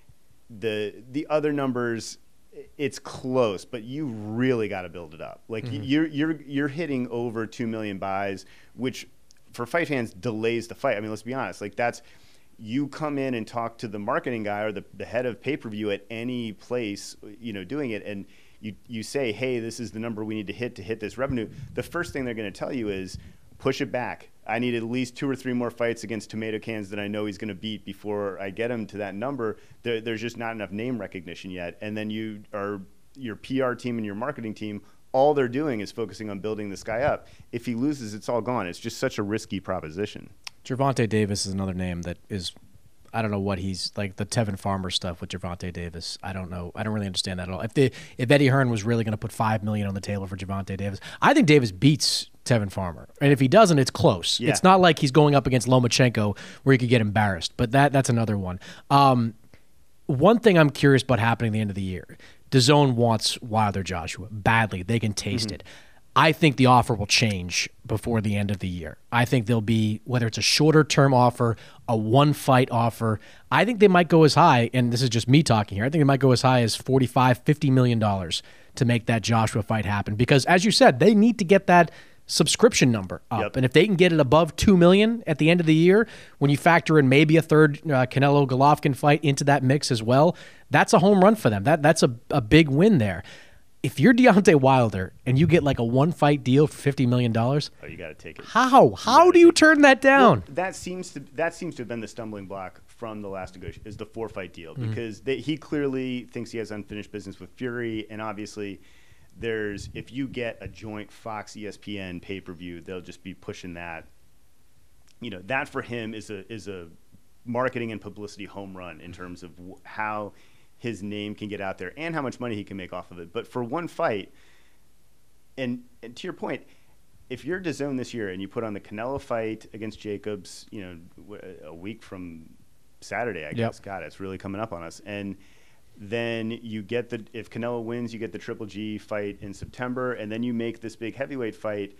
the other numbers, it's close, but you really got to build it up. Like you're hitting over 2 million buys, which for fight fans delays the fight. I mean, let's be honest. Like that's, you come in and talk to the marketing guy or the head of pay-per-view at any place, doing it, and you say, hey, this is the number we need to hit this revenue. The first thing they're going to tell you is push it back. I need at least 2 or 3 more fights against tomato cans that I know he's going to beat before I get him to that number. There's just not enough name recognition yet. And then your PR team and your marketing team, all they're doing is focusing on building this guy up. If he loses, it's all gone. It's just such a risky proposition. Gervonta Davis is another name that is, I don't know what he's like, the Tevin Farmer stuff with Gervonta Davis. I don't know. I don't really understand that at all. If Eddie Hearn was really going to put $5 million on the table for Gervonta Davis, I think Davis beats Tevin Farmer. And if he doesn't, it's close. Yeah. It's not like he's going up against Lomachenko where he could get embarrassed. But that's another one. One thing I'm curious about happening at the end of the year. DAZN wants Wilder Joshua badly. They can taste it. I think the offer will change before the end of the year. I think there'll be, whether it's a shorter-term offer, a one-fight offer, I think they might go as high, and this is just me talking here, I think they might go as high as $45, $50 million to make that Joshua fight happen. Because, as you said, they need to get that subscription number up. Yep. And if they can get it above 2 million at the end of the year, when you factor in maybe a third Canelo-Golovkin fight into that mix as well, that's a home run for them. That's a big win there. If you're Deontay Wilder and you get like a one-fight deal for $50 million, you got to take it. How do you turn that down? Well, that seems to have been the stumbling block from the last negotiation, is the 4-fight deal, because he clearly thinks he has unfinished business with Fury, and obviously if you get a joint Fox ESPN pay-per-view, they'll just be pushing that. That for him is a marketing and publicity home run in terms of how his name can get out there and how much money he can make off of it. But for one fight, and to your point, if you're DAZN this year and you put on the Canelo fight against Jacobs, a week from Saturday, I guess. God, it's really coming up on us. And then you get if Canelo wins, you get the Triple G fight in September, and then you make this big heavyweight fight.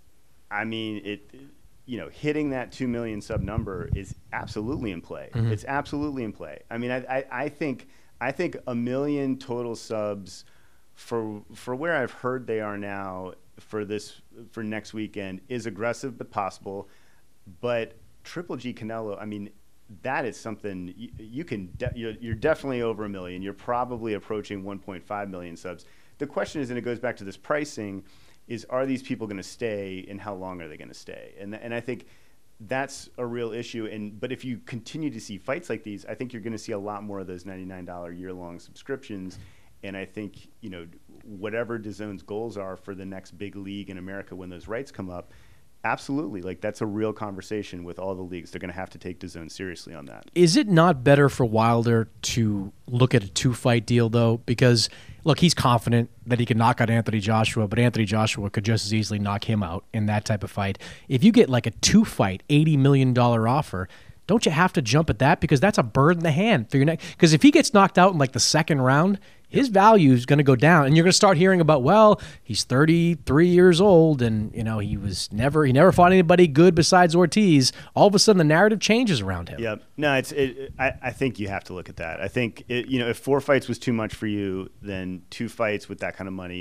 I mean, hitting that 2 million sub number is absolutely in play. It's absolutely in play. I mean, I think 1 million total subs for where I've heard they are now for next weekend is aggressive but possible. But Triple G Canelo, I mean, that is something you're definitely over 1 million. You're probably approaching 1.5 million subs. The question is, and it goes back to this pricing, is are these people going to stay, and how long are they going to stay? And I think that's a real issue. But if you continue to see fights like these, I think you're going to see a lot more of those $99 year-long subscriptions. And I think, whatever DAZN's goals are for the next big league in America when those rights come up, absolutely. Like, that's a real conversation with all the leagues. They're going to have to take DAZN seriously on that. Is it not better for Wilder to look at a 2-fight deal, though? Because, look, he's confident that he can knock out Anthony Joshua, but Anthony Joshua could just as easily knock him out in that type of fight. If you get like a 2-fight, $80 million offer, don't you have to jump at that? Because that's a bird in the hand for your neck. Because if he gets knocked out in like the second round, his value is going to go down, and you're going to start hearing about, well, he's 33 years old, and he never fought anybody good besides Ortiz. All of a sudden, the narrative changes around him. Yep. No, I think you have to look at that. I think if 4 fights was too much for you, then 2 fights with that kind of money,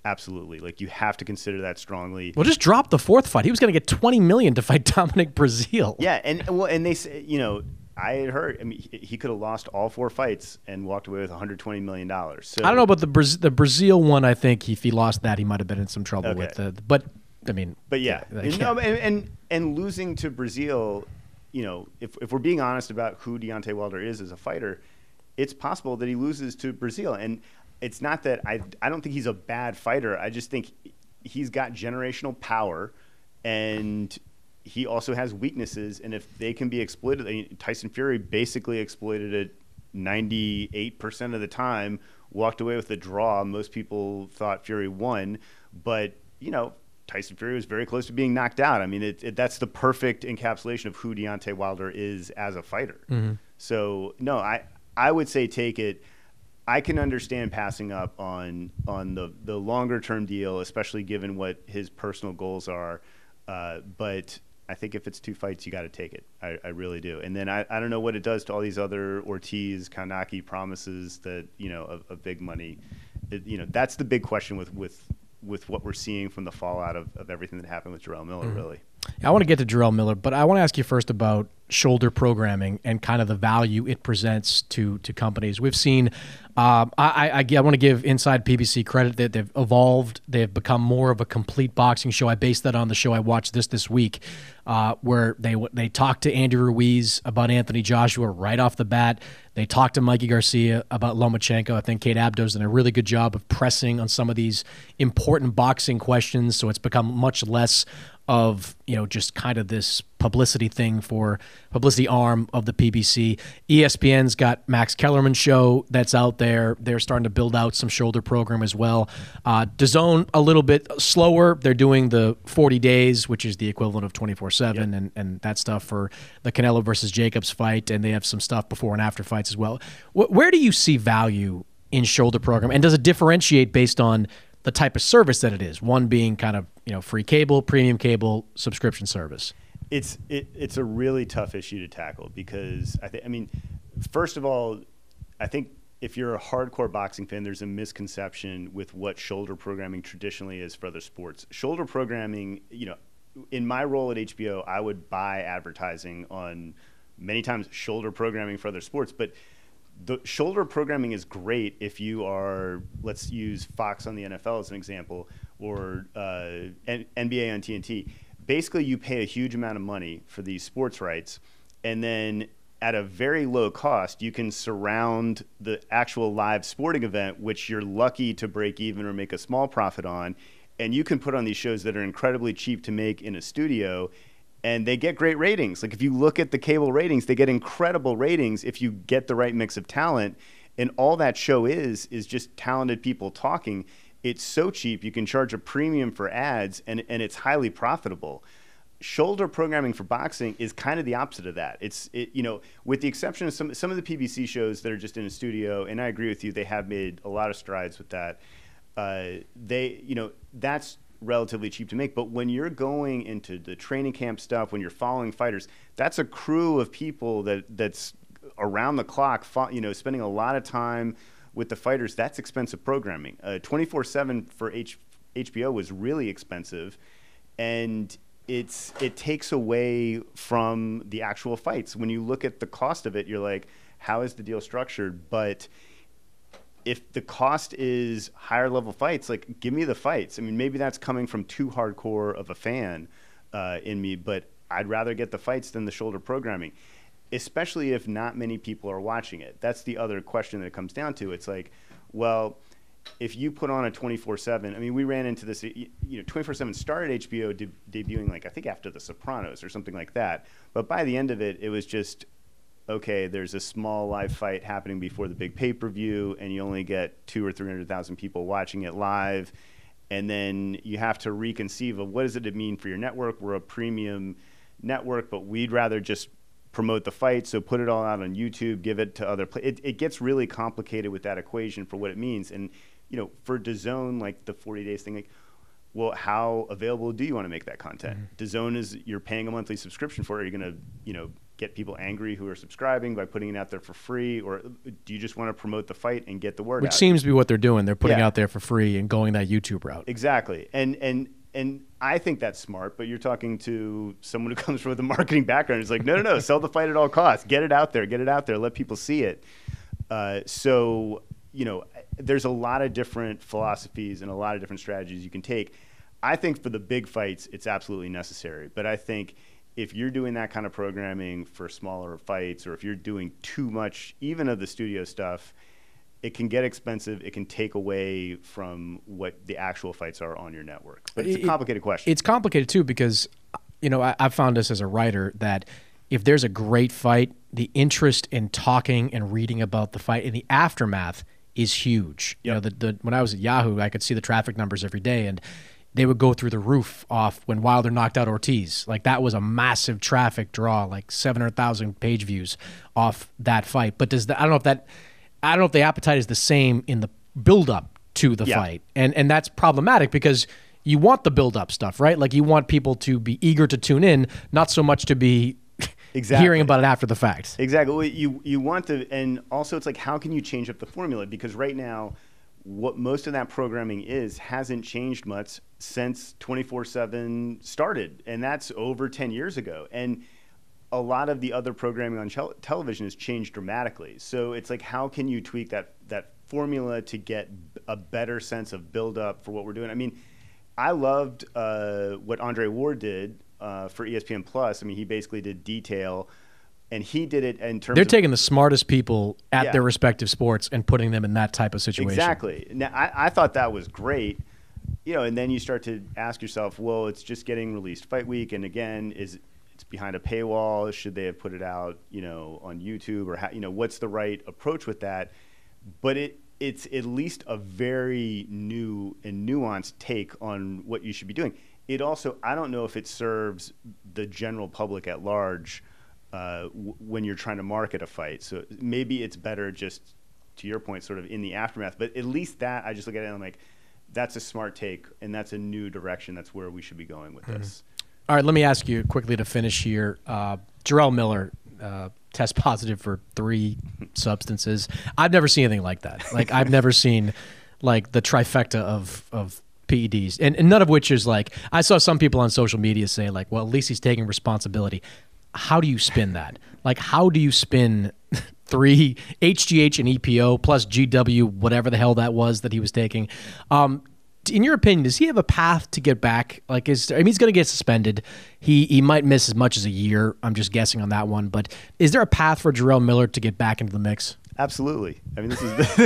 Absolutely. Like, you have to consider that strongly. Well, just drop the fourth fight. He was going to get $20 million to fight Dominic Breazeale. Yeah, and they say, you know, I had heard, I mean, he could have lost all 4 fights and walked away with $120 million. So I don't know about the Breazeale one. I think if he lost that, he might have been in some trouble Okay. with the. But I mean, But yeah, and losing to Breazeale, you know, if we're being honest about who Deontay Wilder is as a fighter, it's possible that he loses to Breazeale. And it's not that I don't think he's a bad fighter. I just think he's got generational power, and he also has weaknesses. And if they can be exploited, I mean, Tyson Fury basically exploited it 98% of the time, walked away with a draw. Most people thought Fury won, but, you know, Tyson Fury was very close to being knocked out. I mean, that's the perfect encapsulation of who Deontay Wilder is as a fighter. Mm-hmm. So, no, I would say take it. I can understand passing up on the longer term deal, especially given what his personal goals are. But I think if it's 2 fights, you got to take it. I really do. And then I don't know what it does to all these other Ortiz, Kanaki promises that, you know, of big money. You know, that's the big question with what we're seeing from the fallout of everything that happened with Jarrell Miller, really. I want to get to Jarrell Miller, but I want to ask you first about shoulder programming and kind of the value it presents to companies. We've seen, I want to give Inside PBC credit that they've evolved. They've become more of a complete boxing show. I based that on the show I watched this week, where they talked to Andy Ruiz about Anthony Joshua right off the bat. They talked to Mikey Garcia about Lomachenko. I think Kate Abdo's done a really good job of pressing on some of these important boxing questions, so it's become much less of, you know, just kind of this publicity thing for publicity arm of the PBC. ESPN's got Max Kellerman's show that's out there. They're starting to build out some shoulder program as well. DAZN a little bit slower. They're doing the 40 days, which is the equivalent of 24/7, and that stuff for the Canelo versus Jacobs fight, and they have some stuff before and after fights as well. Where do you see value in shoulder program, and does it differentiate based on the type of service that it is? One being kind of, you know, free cable, premium cable, subscription service. It's a really tough issue to tackle because I mean, first of all, I think if you're a hardcore boxing fan, there's a misconception with what shoulder programming traditionally is for other sports. Shoulder programming, you know, in my role at HBO, I would buy advertising on many times shoulder programming for other sports, but the shoulder programming is great if you are, let's use Fox on the NFL as an example, or NBA on TNT. Basically, you pay a huge amount of money for these sports rights, and then at a very low cost, you can surround the actual live sporting event, which you're lucky to break even or make a small profit on, and you can put on these shows that are incredibly cheap to make in a studio, and they get great ratings. Like, if you look at the cable ratings, they get incredible ratings if you get the right mix of talent. And all that show is just talented people talking. It's so cheap, you can charge a premium for ads, and it's highly profitable. Shoulder programming for boxing is kind of the opposite of that. You know, with the exception of some of the PBC shows that are just in a studio, and I agree with you, they have made a lot of strides with that. You know, that's relatively cheap to make, but when you're going into the training camp stuff, when you're following fighters, that's a crew of people that's around the clock, you know, spending a lot of time with the fighters. That's expensive programming. 24/7 for HBO was really expensive, and it takes away from the actual fights. When you look at the cost of it, you're like, how is the deal structured? But if the cost is higher level fights, like, give me the fights. I mean, maybe that's coming from too hardcore of a fan in me, but I'd rather get the fights than the shoulder programming, especially if not many people are watching it. That's the other question that it comes down to. It's like, well, if you put on a 24/7, I mean, we ran into this, you know, 24/7 started HBO debuting, like, I think after The Sopranos or something like that. But by the end of it, it was just, okay, there's a small live fight happening before the big pay-per-view, and you only get 200,000 or 300,000 people watching it live. And then you have to reconceive of what does it mean for your network. We're a premium network, but we'd rather just promote the fight, so put it all out on YouTube, give it to other players. It gets really complicated with that equation for what it means. And, you know, for DAZN, like the 40 days thing, like, well, how available do you want to make that content? DAZN is, you're paying a monthly subscription for it. Are you going to, you know, get people angry who are subscribing by putting it out there for free, or do you just want to promote the fight and get the word out? Which seems to be what they're doing. They're putting Yeah. out there for free and going that YouTube route. Exactly. And I think that's smart, but you're talking to someone who comes from a marketing background. It's like, no, sell the fight at all costs. Get it out there, let people see it. So, there's a lot of different philosophies and a lot of different strategies you can take. I think for the big fights, it's absolutely necessary. But I think if you're doing that kind of programming for smaller fights, or if you're doing too much, even of the studio stuff, it can get expensive. It can take away from what the actual fights are on your network. But it's a complicated question. It's complicated, too, because, I've found this as a writer that if there's a great fight, the interest in talking and reading about the fight in the aftermath is huge. Yep. When I was at Yahoo, I could see the traffic numbers every day, and they would go through the roof off when Wilder knocked out Ortiz. Like, that was a massive traffic draw, like 700,000 page views off that fight. But I don't know if the appetite is the same in the build-up to the fight. And that's problematic because you want the build-up stuff, right? Like, you want people to be eager to tune in, not so much to be hearing about it after the fact. Exactly. You want to, and also it's like, how can you change up the formula? Because right now, what most of that programming hasn't changed much since 24/7 started, and that's over 10 years ago. And a lot of the other programming on television has changed dramatically. So it's like, how can you tweak that formula to get a better sense of build-up for what we're doing? I mean, I loved what Andre Ward did for ESPN Plus. I mean, he basically did detail. And he did it in terms They're of taking the smartest people at their respective sports and putting them in that type of situation. Exactly. Now, I thought that was great. And then you start to ask yourself, well, it's just getting released fight week. And again, it's behind a paywall. Should they have put it out, on YouTube, or what's the right approach with that? But it's at least a very new and nuanced take on what you should be doing. It also, I don't know if it serves the general public at large when you're trying to market a fight. So maybe it's better just, to your point, sort of in the aftermath. But at least that, I just look at it and I'm like, that's a smart take, and that's a new direction. That's where we should be going with this. All right, let me ask you quickly to finish here. Jarrell Miller test positive for 3 substances. I've never seen anything like that. Like, I've never seen like the trifecta of PEDs, and none of which is like, I saw some people on social media say like, well, at least he's taking responsibility. How do you spin that? Like, how do you spin 3 HGH and EPO plus GW, whatever the hell that was that he was taking? In your opinion, does he have a path to get back? Like, he's going to get suspended. He might miss as much as a year. I'm just guessing on that one. But is there a path for Jarrell Miller to get back into the mix? Absolutely. I mean, this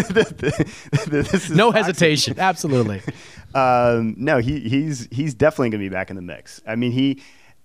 is no hesitation. Absolutely. No, he's definitely going to be back in the mix. I mean,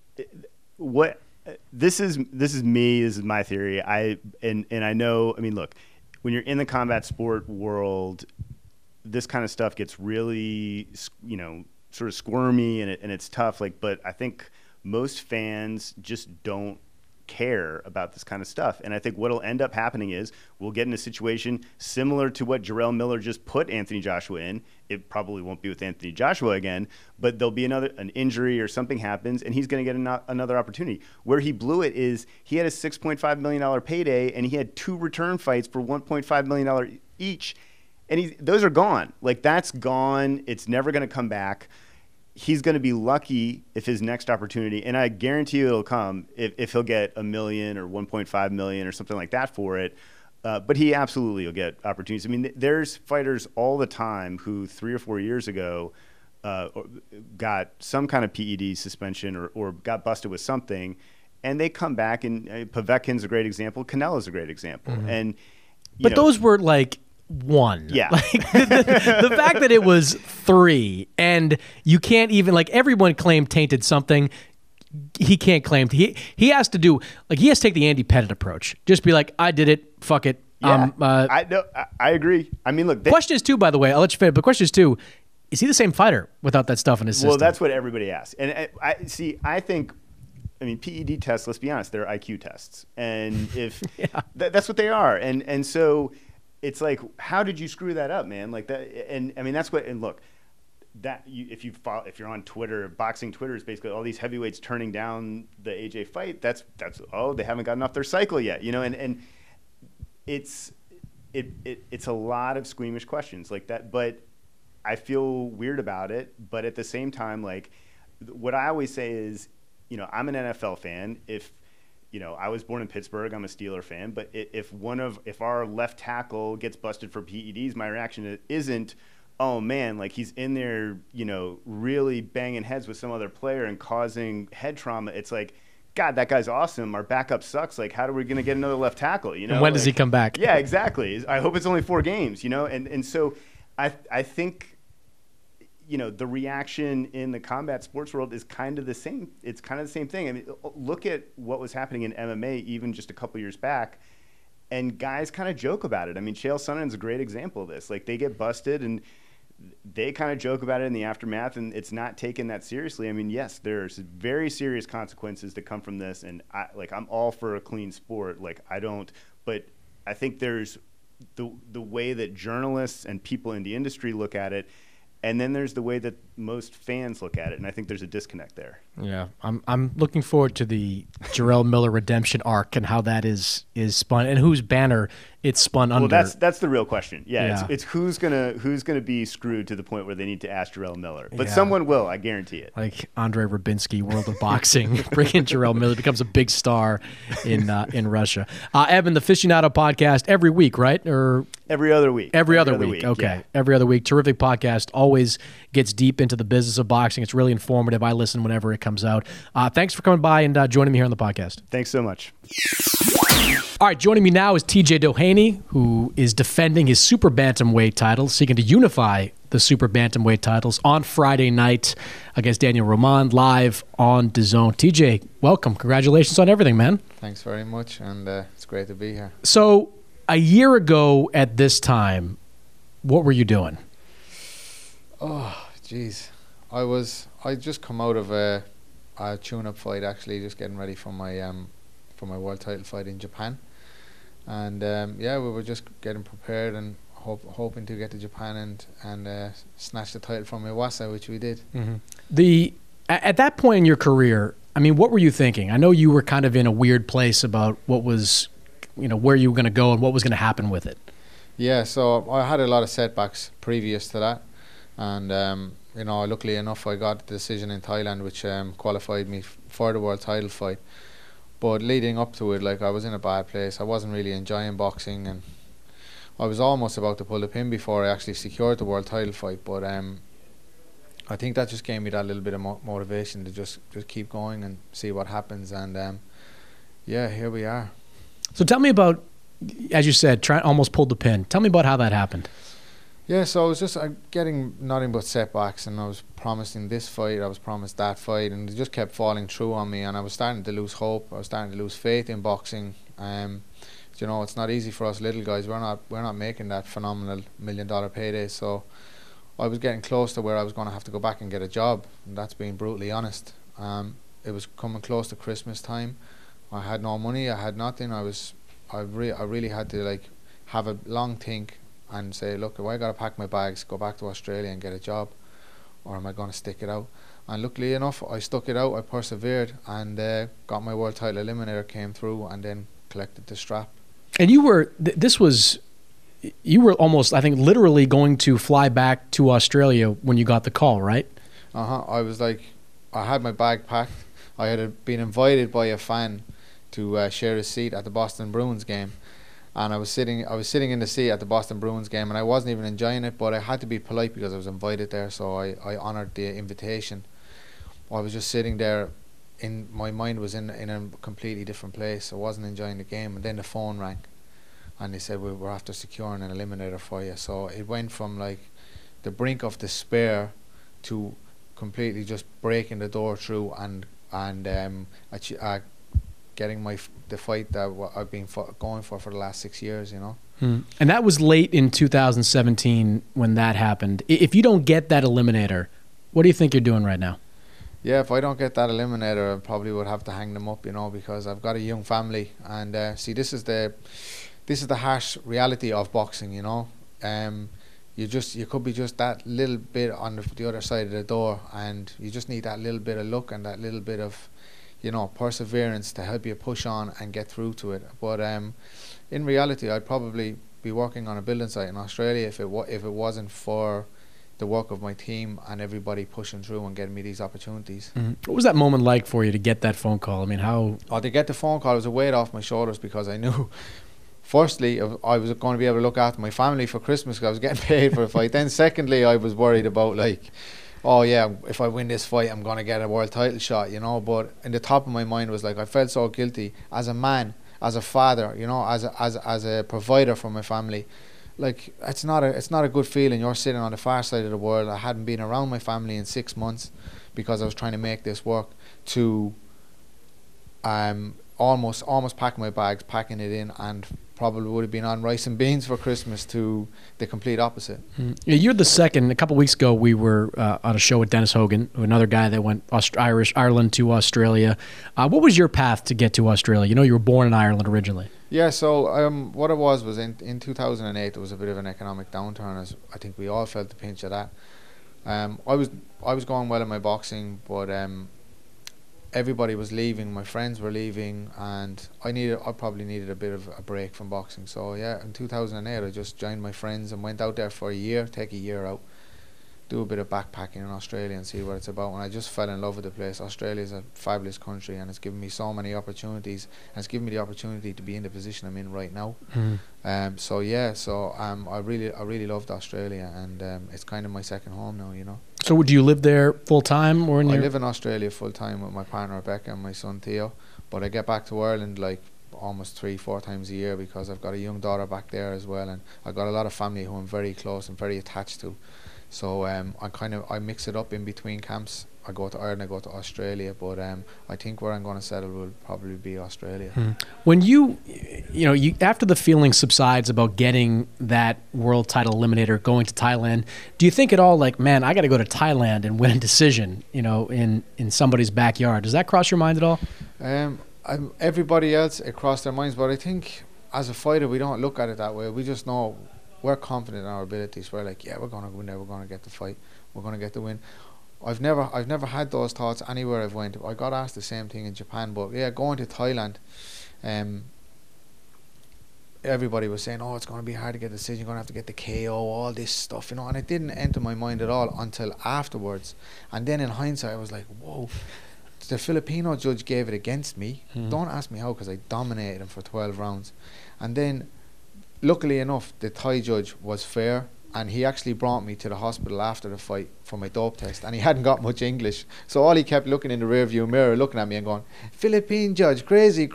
this is me. This is my theory. I know. I mean, look, when you're in the combat sport world, this kind of stuff gets really, sort of squirmy and it's tough. Like, but I think most fans just don't care about this kind of stuff. And I think what'll end up happening is we'll get in a situation similar to what Jarrell Miller just put Anthony Joshua in. It probably won't be with Anthony Joshua again, but there'll be an injury or something happens, and he's going to get another opportunity. Where he blew it is he had a $6.5 million payday, and he had 2 return fights for $1.5 million each, and those are gone. Like, that's gone. It's never going to come back. He's going to be lucky if his next opportunity, and I guarantee you it'll come, if he'll get $1 million or $1.5 million or something like that for it. But he absolutely will get opportunities. I mean, there's fighters all the time who 3 or 4 years ago got some kind of PED suspension or got busted with something, and they come back. And Povetkin's a great example. Canelo's a great example. Mm-hmm. But those were like 1. Yeah. Like, the fact that it was 3 and you can't even, like, everyone claimed tainted something. He can't claim he has to do, like, he has to take the Andy Pettit approach. Just be like, I did it. Fuck it. Yeah. I agree. I mean, look. Question is 2, by the way. I'll let you finish. But question is 2, is he the same fighter without that stuff in his system? Well, that's what everybody asks. And I think, PED tests, let's be honest, they're IQ tests. And if that's what they are. And so it's like, how did you screw that up, man? Like that. And I mean, that's what, and look, if you're on Twitter, boxing Twitter is basically all these heavyweights turning down the AJ fight. That's they haven't gotten off their cycle yet, and it's a lot of squeamish questions like that. But I feel weird about it. But at the same time, like what I always say is, I'm an NFL fan. If I was born in Pittsburgh, I'm a Steeler fan. But if our left tackle gets busted for PEDs, my reaction isn't, oh man, like he's in there, really banging heads with some other player and causing head trauma. It's like, God, that guy's awesome. Our backup sucks. Like, how are we going to get another left tackle? And when does he come back? Yeah, exactly. I hope it's only 4 games, And so I think, the reaction in the combat sports world is kind of the same. It's kind of the same thing. I mean, look at what was happening in MMA even just a couple years back. And guys kind of joke about it. I mean, Chael Sonnen's a great example of this. Like, they get busted and they kind of joke about it in the aftermath, and it's not taken that seriously. I mean, yes, there's very serious consequences that come from this, and I'm all for a clean sport. But I think there's the way that journalists and people in the industry look at it, and then there's the way that most fans look at it, and I think there's a disconnect there. Yeah, I'm looking forward to the Jarrell Miller redemption arc and how that is spun, and whose banner it's spun under. Well, that's the real question. Yeah. It's who's gonna be screwed to the point where they need to ask Jarrell Miller, but someone will. I guarantee it. Like Andrei Rubinski, World of Boxing, bringing Jarrell Miller, becomes a big star in Russia. Evan, the Aficionado podcast every week, right? Or every other week. Every other week. Okay, yeah. Every other week. Terrific podcast. Always gets deep into the business of boxing. It's really informative. I listen whenever it comes out. Thanks for coming by and joining me here on the podcast. Thanks so much. All right, joining me now is TJ Doheny, who is defending his super bantamweight title, seeking to unify the super bantamweight titles on Friday night against Daniel Roman live on DAZN. TJ, welcome. Congratulations on everything, man. Thanks very much, and it's great to be here. So, a year ago at this what were you doing? Oh, jeez. I just come out of a tune-up fight, actually, just getting ready for my world title fight in Japan, and we were just getting prepared and hoping to get to Japan and snatch the title from Iwasa, which we did. Mm-hmm. At that point in your career, I mean, what were you thinking? I know you were kind of in a weird place about what was, where you were going to go and what was going to happen with it. Yeah, so I had a lot of setbacks previous to that, and luckily enough, I got the decision in Thailand, which qualified me for the world title fight. But leading up to it, I was in a bad place. I wasn't really enjoying boxing, and I was almost about to pull the pin before I actually secured the world title fight. But I think that just gave me that little bit of motivation to just keep going and see what happens. And here we are. So tell me about, as you said, almost pulled the pin. Tell me about how that happened. Yeah, so I was just getting nothing but setbacks, and I was promising this fight, I was promised that fight, and it just kept falling through on me, and I was starting to lose hope. I was starting to lose faith in boxing. It's not easy for us little guys. We're not making that phenomenal $1 million payday. So I was getting close to where I was going to have to go back and get a job, and that's being brutally honest. It was coming close to Christmas time. I had no money. I had nothing. I really had to have a long think and say, look, have I got to pack my bags, go back to Australia and get a job, or am I going to stick it out? And luckily enough, I stuck it out. I persevered and got my world title eliminator, came through, and then collected the strap. And you were almost, I think, literally going to fly back to Australia when you got the call, right? I was I had my bag packed. I had been invited by a fan to share a seat at the Boston Bruins game. And I was sitting in the seat at the Boston Bruins game, and I wasn't even enjoying it, but I had to be polite because I was invited there, so I honoured the invitation. I was just sitting there, my mind was in a completely different place. I wasn't enjoying the game, and then the phone rang, and they said, we're after securing an eliminator for you. So it went from the brink of despair to completely just breaking the door through and getting the fight that I've been going for the last 6 years, And that was late in 2017 when that happened. If you don't get that eliminator, what do you think you're doing right now? Yeah, if I don't get that eliminator, I probably would have to hang them up, because I've got a young family, and see, this is the harsh reality of boxing, you could be just that little bit on the other side of the door, and you just need that little bit of luck and that little bit of, perseverance to help you push on and get through to it. But in reality, I'd probably be working on a building site in Australia if it wasn't for the work of my team and everybody pushing through and getting me these opportunities. What was that moment like for you to get that phone call? I mean, how? To get the phone call, it was a weight off my shoulders, because I knew, firstly, I was going to be able to look after my family for Christmas because I was getting paid for a fight. Then secondly, I was worried about, like, oh yeah, if I win this fight, I'm going to get a world title shot, But in the top of my mind was like, I felt so guilty as a man, as a father, as a provider for my family. Like, it's not a good feeling. You're sitting on the far side of the world. I hadn't been around my family in 6 months because I was trying to make this work, to almost packing my bags, packing it in, and probably would have been on rice and beans for Christmas, to the complete opposite. Yeah, you're the second. A couple of weeks ago, we were on a show with Dennis Hogan, another guy that went Ireland to Australia. What was your path to get to Australia? You were born in Ireland originally. Yeah, so what it was in 2008, there was a bit of an economic downturn, as I think we all felt the pinch of that. I was going well in my boxing, but everybody was leaving, my friends were leaving, and I probably needed a bit of a break from boxing. So yeah, in 2008 I just joined my friends and went out there for a year, take a year out, do a bit of backpacking in Australia and see what it's about. And I just fell in love with the place. Australia is a fabulous country, and it's given me so many opportunities, and it's given me the opportunity to be in the position I'm in right now. I really loved Australia, and it's kind of my second home now, So do you live there full time, or I live in Australia full time with my partner Rebecca and my son Theo, but I get back to Ireland like almost 3-4 times a year because I've got a young daughter back there as well, and I've got a lot of family who I'm very close and very attached to. So I mix it up in between camps. I go to Ireland, I go to Australia, but I think where I'm going to settle will probably be Australia. When you after the feeling subsides about getting that world title eliminator, going to Thailand, do you think at all like, man, I got to go to Thailand and win a decision, in somebody's backyard? Does that cross your mind at all? Everybody else, it crossed their minds, but I think as a fighter, we don't look at it that way. We just know we're confident in our abilities. We're like, yeah, we're going to win there. We're going to get the fight. We're going to get the win. I've never had those thoughts anywhere I've went. I got asked the same thing in Japan, but yeah, going to Thailand, everybody was saying, oh, it's going to be hard to get a decision. You're going to have to get the KO, all this stuff, and it didn't enter my mind at all until afterwards. And then in hindsight, I was like, whoa, the Filipino judge gave it against me. Don't ask me how, because I dominated him for 12 rounds. And then, luckily enough, the Thai judge was fair, and he actually brought me to the hospital after the fight for my dope test, and he hadn't got much English, so all he kept looking in the rear view mirror, looking at me and going, Philippine judge, crazy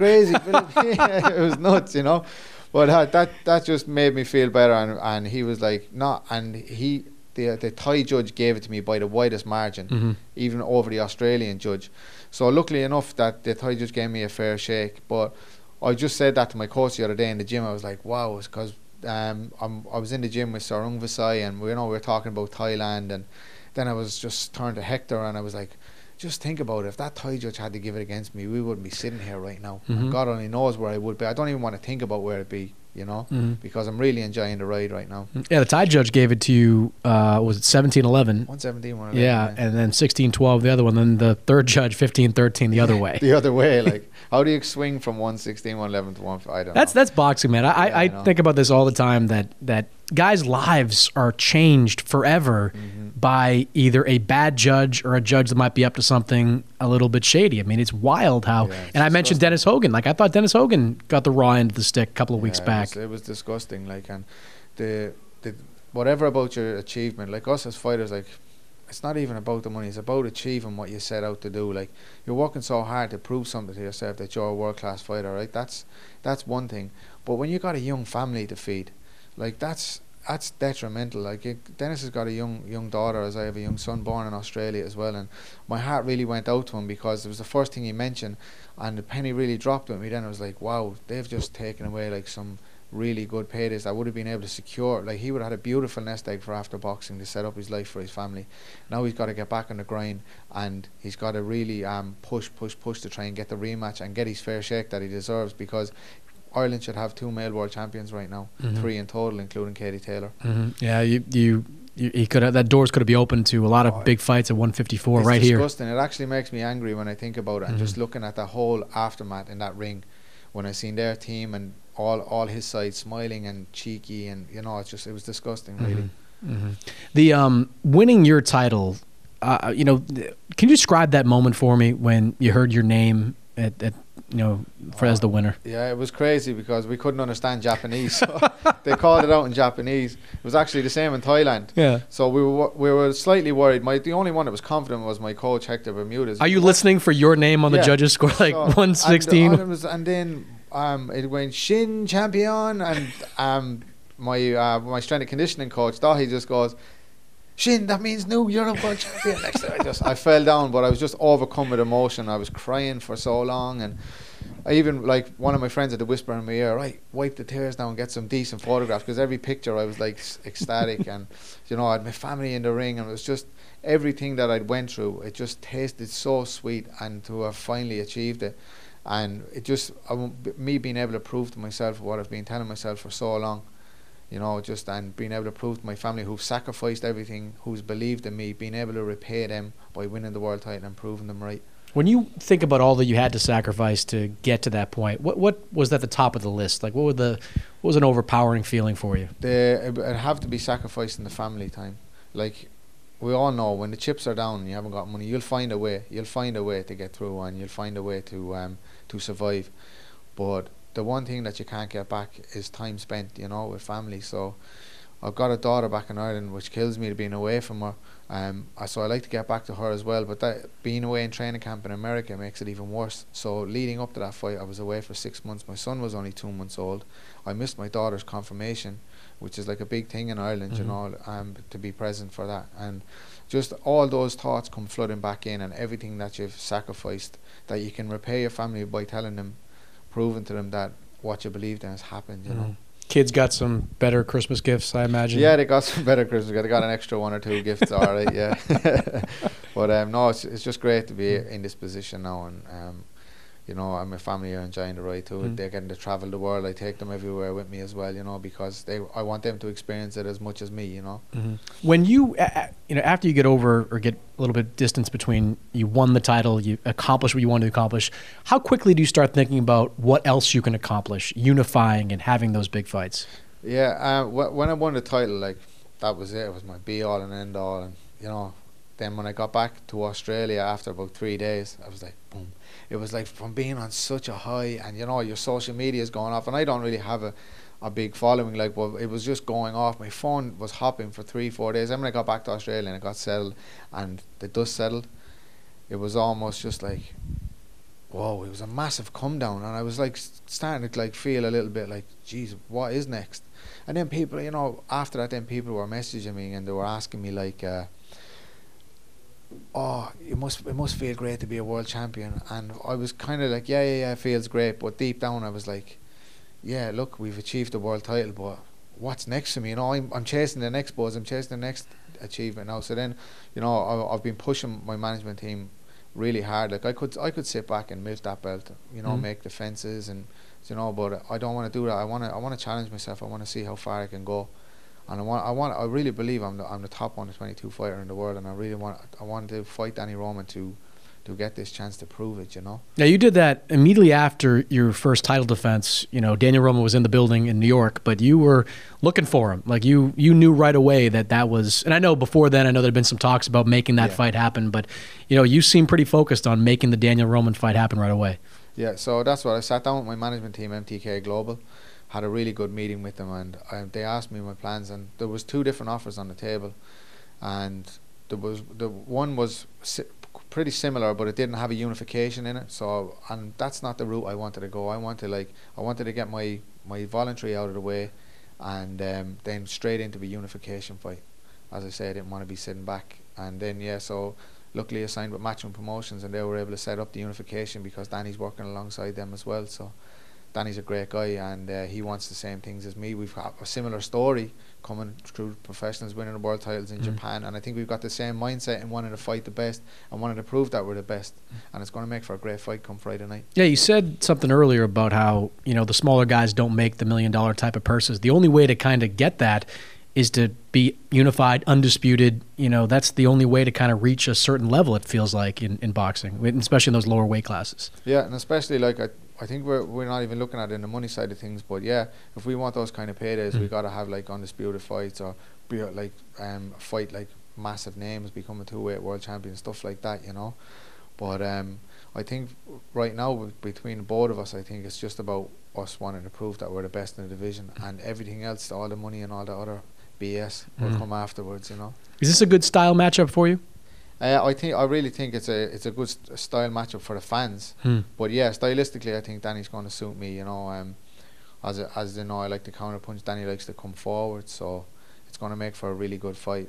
it was nuts, but that just made me feel better, and he was like, no, and the Thai judge gave it to me by the widest margin, even over the Australian judge. So luckily enough that the Thai judge gave me a fair shake. But I just said that to my coach the other day in the gym. I was like, wow, it's because I was in the gym with Sarung Vasai, and we were talking about Thailand, and then I was just turned to Hector, and I was like, just think about it. If that Thai judge had to give it against me, we wouldn't be sitting here right now. God only knows where I would be. I don't even want to think about where it'd be, because I'm really enjoying the ride right now. Yeah, the Thai judge gave it to you, was it 17-11? 117, 111. Yeah, and then 16-12 the other one. Then the third judge, 15-13 the other way. The other way, like, how do you swing from 116, 111 to 1? I don't know. That's boxing, man. I think about this all the time, that guys' lives are changed forever by either a bad judge or a judge that might be up to something a little bit shady. I mean, it's wild how. Yeah, and I mentioned Dennis Hogan. Like, I thought Dennis Hogan got the raw end of the stick a couple of weeks back. It was disgusting. Like, and the whatever about your achievement, like us as fighters, like, it's not even about the money. It's about achieving what you set out to do. Like, you're working so hard to prove something to yourself that you're a world-class fighter, right? That's one thing. But when you got a young family to feed, like, that's detrimental. Like, Dennis has got a young daughter, as I have a young son born in Australia as well, and my heart really went out to him because it was the first thing he mentioned, and the penny really dropped with me. Then I was like, wow, they've just taken away like some really good paydays that would have been able to secure. Like, he would have had a beautiful nest egg for after boxing to set up his life for his family. Now he's got to get back on the grind, and he's got to really push to try and get the rematch and get his fair shake that he deserves, because Ireland should have 2 male world champions right now, 3 in total, including Katie Taylor. Yeah, he could have, that doors could be open to a lot of big fights at 154 right here. It's disgusting. It actually makes me angry when I think about it, and just looking at the whole aftermath in that ring, when I seen their team and all his side smiling and cheeky, and it was disgusting, really. The winning your title, can you describe that moment for me when you heard your name as the winner? Yeah, it was crazy because we couldn't understand Japanese, so they called it out in Japanese. It was actually the same in Thailand. Yeah. So we were slightly worried. The only one that was confident was my coach, Hector Bermudez. Are you listening for your name on the judges' score, like 116? And then it went Shin champion, and my strength and conditioning coach, Dahi, just goes, Shin, that means new Europe world champion. Next day I fell down, but I was just overcome with emotion. I was crying for so long, and I even, like, one of my friends had to whisper in my ear, right, wipe the tears now and get some decent photographs, because every picture I was like ecstatic, and I had my family in the ring, and it was just everything that I'd went through. It just tasted so sweet, and to have finally achieved it, and it just me being able to prove to myself what I've been telling myself for so long. And being able to prove to my family who've sacrificed everything, who's believed in me, being able to repay them by winning the world title and proving them right. When you think about all that you had to sacrifice to get to that point, what was at the top of the list? Like, what was an overpowering feeling for you? It'd have to be sacrificing the family time. Like, we all know when the chips are down and you haven't got money, you'll find a way. You'll find a way to get through, and you'll find a way to survive. But the one thing that you can't get back is time spent, with family. So I've got a daughter back in Ireland, which kills me to being away from her. So I like to get back to her as well. But that being away in training camp in America makes it even worse. So leading up to that fight, I was away for 6 months. My son was only 2 months old. I missed my daughter's confirmation, which is like a big thing in Ireland, to be present for that. And just all those thoughts come flooding back in, and everything that you've sacrificed, that you can repay your family by telling them, proving to them that what you believed in has happened, Kids got some better Christmas gifts, I imagine. Yeah, they got some better Christmas gifts. They got an extra 1 or 2 gifts, all right, yeah. But no, it's just great to be in this position now, and and my family are enjoying the ride too. They're getting to travel the world. I take them everywhere with me as well, because I want them to experience it as much as me, When you, after you get over or get a little bit distance between you won the title, you accomplished what you wanted to accomplish, how quickly do you start thinking about what else you can accomplish, unifying and having those big fights? Yeah, when I won the title, like, that was it. It was my be all and end all, and then when I got back to Australia after about 3 days, I was like, boom. It was like from being on such a high, and your social media is going off, and I don't really have a big following, it was just going off. My phone was hopping for 3-4 days. Then when I got back to Australia and I got settled and the dust settled, it was almost just like, whoa, it was a massive come down, and I was like starting to feel a little bit like, geez, what is next? And then people, after that, then people were messaging me and they were asking me it must feel great to be a world champion. And I was kind of like, yeah, it feels great, but deep down I was like, yeah, look, we've achieved the world title, but what's next for me? I'm chasing the next buzz, I'm chasing the next achievement now. So then, I've been pushing my management team really hard. Like, I could sit back and milk that belt, make the fences, and but I don't want to do that. I want to challenge myself. I want to see how far I can go. And I really believe I'm the top 122 fighter in the world, and I want to fight Danny Roman to get this chance to prove it, Now, you did that immediately after your first title defense. Daniel Roman was in the building in New York, but you were looking for him. Like, you knew right away that was, and I know before then, I know there had been some talks about making that fight happen, but you seemed pretty focused on making the Daniel Roman fight happen right away. Yeah, so that's what I sat down with my management team, MTK Global, had a really good meeting with them, and they asked me my plans, and there was 2 different offers on the table, and one was pretty similar, but it didn't have a unification in it. So, and that's not the route I wanted to go. I wanted to get my voluntary out of the way, and then straight into the unification fight. As I said, I didn't want to be sitting back, and then so luckily I signed with Matchroom Promotions, and they were able to set up the unification because Danny's working alongside them as well. So Danny's a great guy, and he wants the same things as me. We've got a similar story coming through professionals, winning the world titles in Japan, and I think we've got the same mindset in wanting to fight the best and wanting to prove that we're the best, and it's going to make for a great fight come Friday night. Yeah, you said something earlier about how, you know, the smaller guys don't make the $1 million type of purses. The only way to kind of get that is to be unified, undisputed. You know, that's the only way to kind of reach a certain level, it feels like, in boxing, especially in those lower weight classes. Yeah, and especially like I think we're not even looking at it in the money side of things, but yeah, if we want those kind of paydays, we got to have like undisputed fights, or be like fight like massive names, become a 2-weight world champion, stuff like that, you know. But I think right now between both of us, I think it's just about us wanting to prove that we're the best in the division, and everything else, all the money and all the other BS will come afterwards, you know. Is this a good style matchup for you? I really think it's a good style matchup for the fans. But yeah, stylistically, I think Danny's going to suit me. You know, as you know, I like to counter punch. Danny likes to come forward, so it's going to make for a really good fight.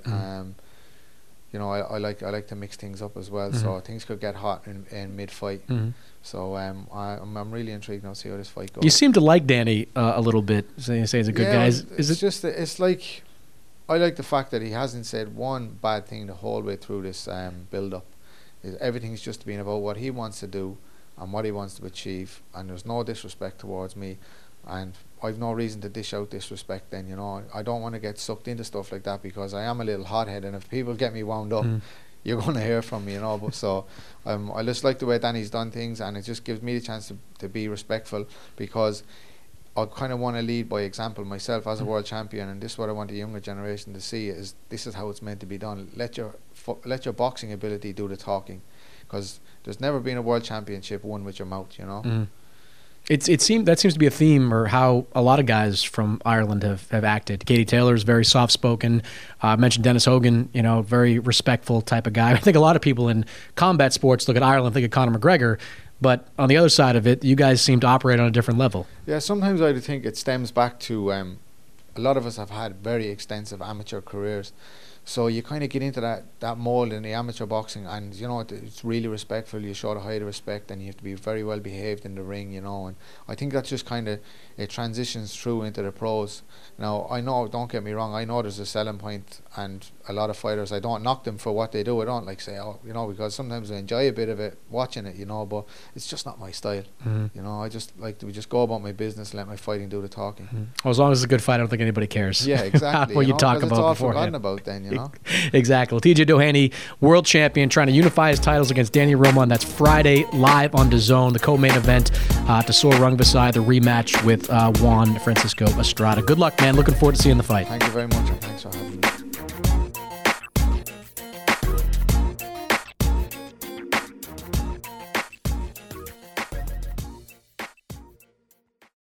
You know, I like to mix things up as well, so things could get hot in mid fight. So I'm really intrigued now to see how this fight goes. You seem to like Danny a little bit. So you say he's a good guy. It's like, I like the fact that he hasn't said one bad thing the whole way through this build-up. Everything's just been about what he wants to do and what he wants to achieve, and there's no disrespect towards me, and I've no reason to dish out disrespect then, you know. I don't want to get sucked into stuff like that, because I am a little hothead, and if people get me wound up, you're going to hear from me, you know. But so I just like the way Danny's done things, and it just gives me the chance to be respectful, because I kind of want to lead by example myself as a world champion, and this is what I want the younger generation to see, is this is how it's meant to be done. Let your boxing ability do the talking, because there's never been a world championship won with your mouth, you know. That seems to be a theme, or how a lot of guys from Ireland have acted. Katie Taylor is very soft-spoken. I mentioned Dennis Hogan, you know, very respectful type of guy. I think a lot of people in combat sports look at Ireland, think of Conor McGregor. But on the other side of it, you guys seem to operate on a different level. Yeah, sometimes I think it stems back to a lot of us have had very extensive amateur careers. So you kind of get into that mold in the amateur boxing, and you know, it's really respectful. You show the height of respect, and you have to be very well behaved in the ring, you know. And I think that's just kind of, it transitions through into the pros. Now, I know, don't get me wrong, I know there's a selling point, and a lot of fighters, I don't knock them for what they do. I don't like say, oh, you know, because sometimes I enjoy a bit of it, watching it, you know, but it's just not my style. You know, I just like to just go about my business and let my fighting do the talking. Well, as long as it's a good fight, I don't think anybody cares. Yeah, exactly. What you talk about it's all beforehand. Forgotten about then, you know. Exactly. Well, TJ Doheny, world champion, trying to unify his titles against Danny Roman. That's Friday, live on DAZN, the co-main event to Sor Rungvisai, the rematch with Juan Francisco Estrada. Good luck, man. Looking forward to seeing the fight. Thank you very much, and thanks for having me.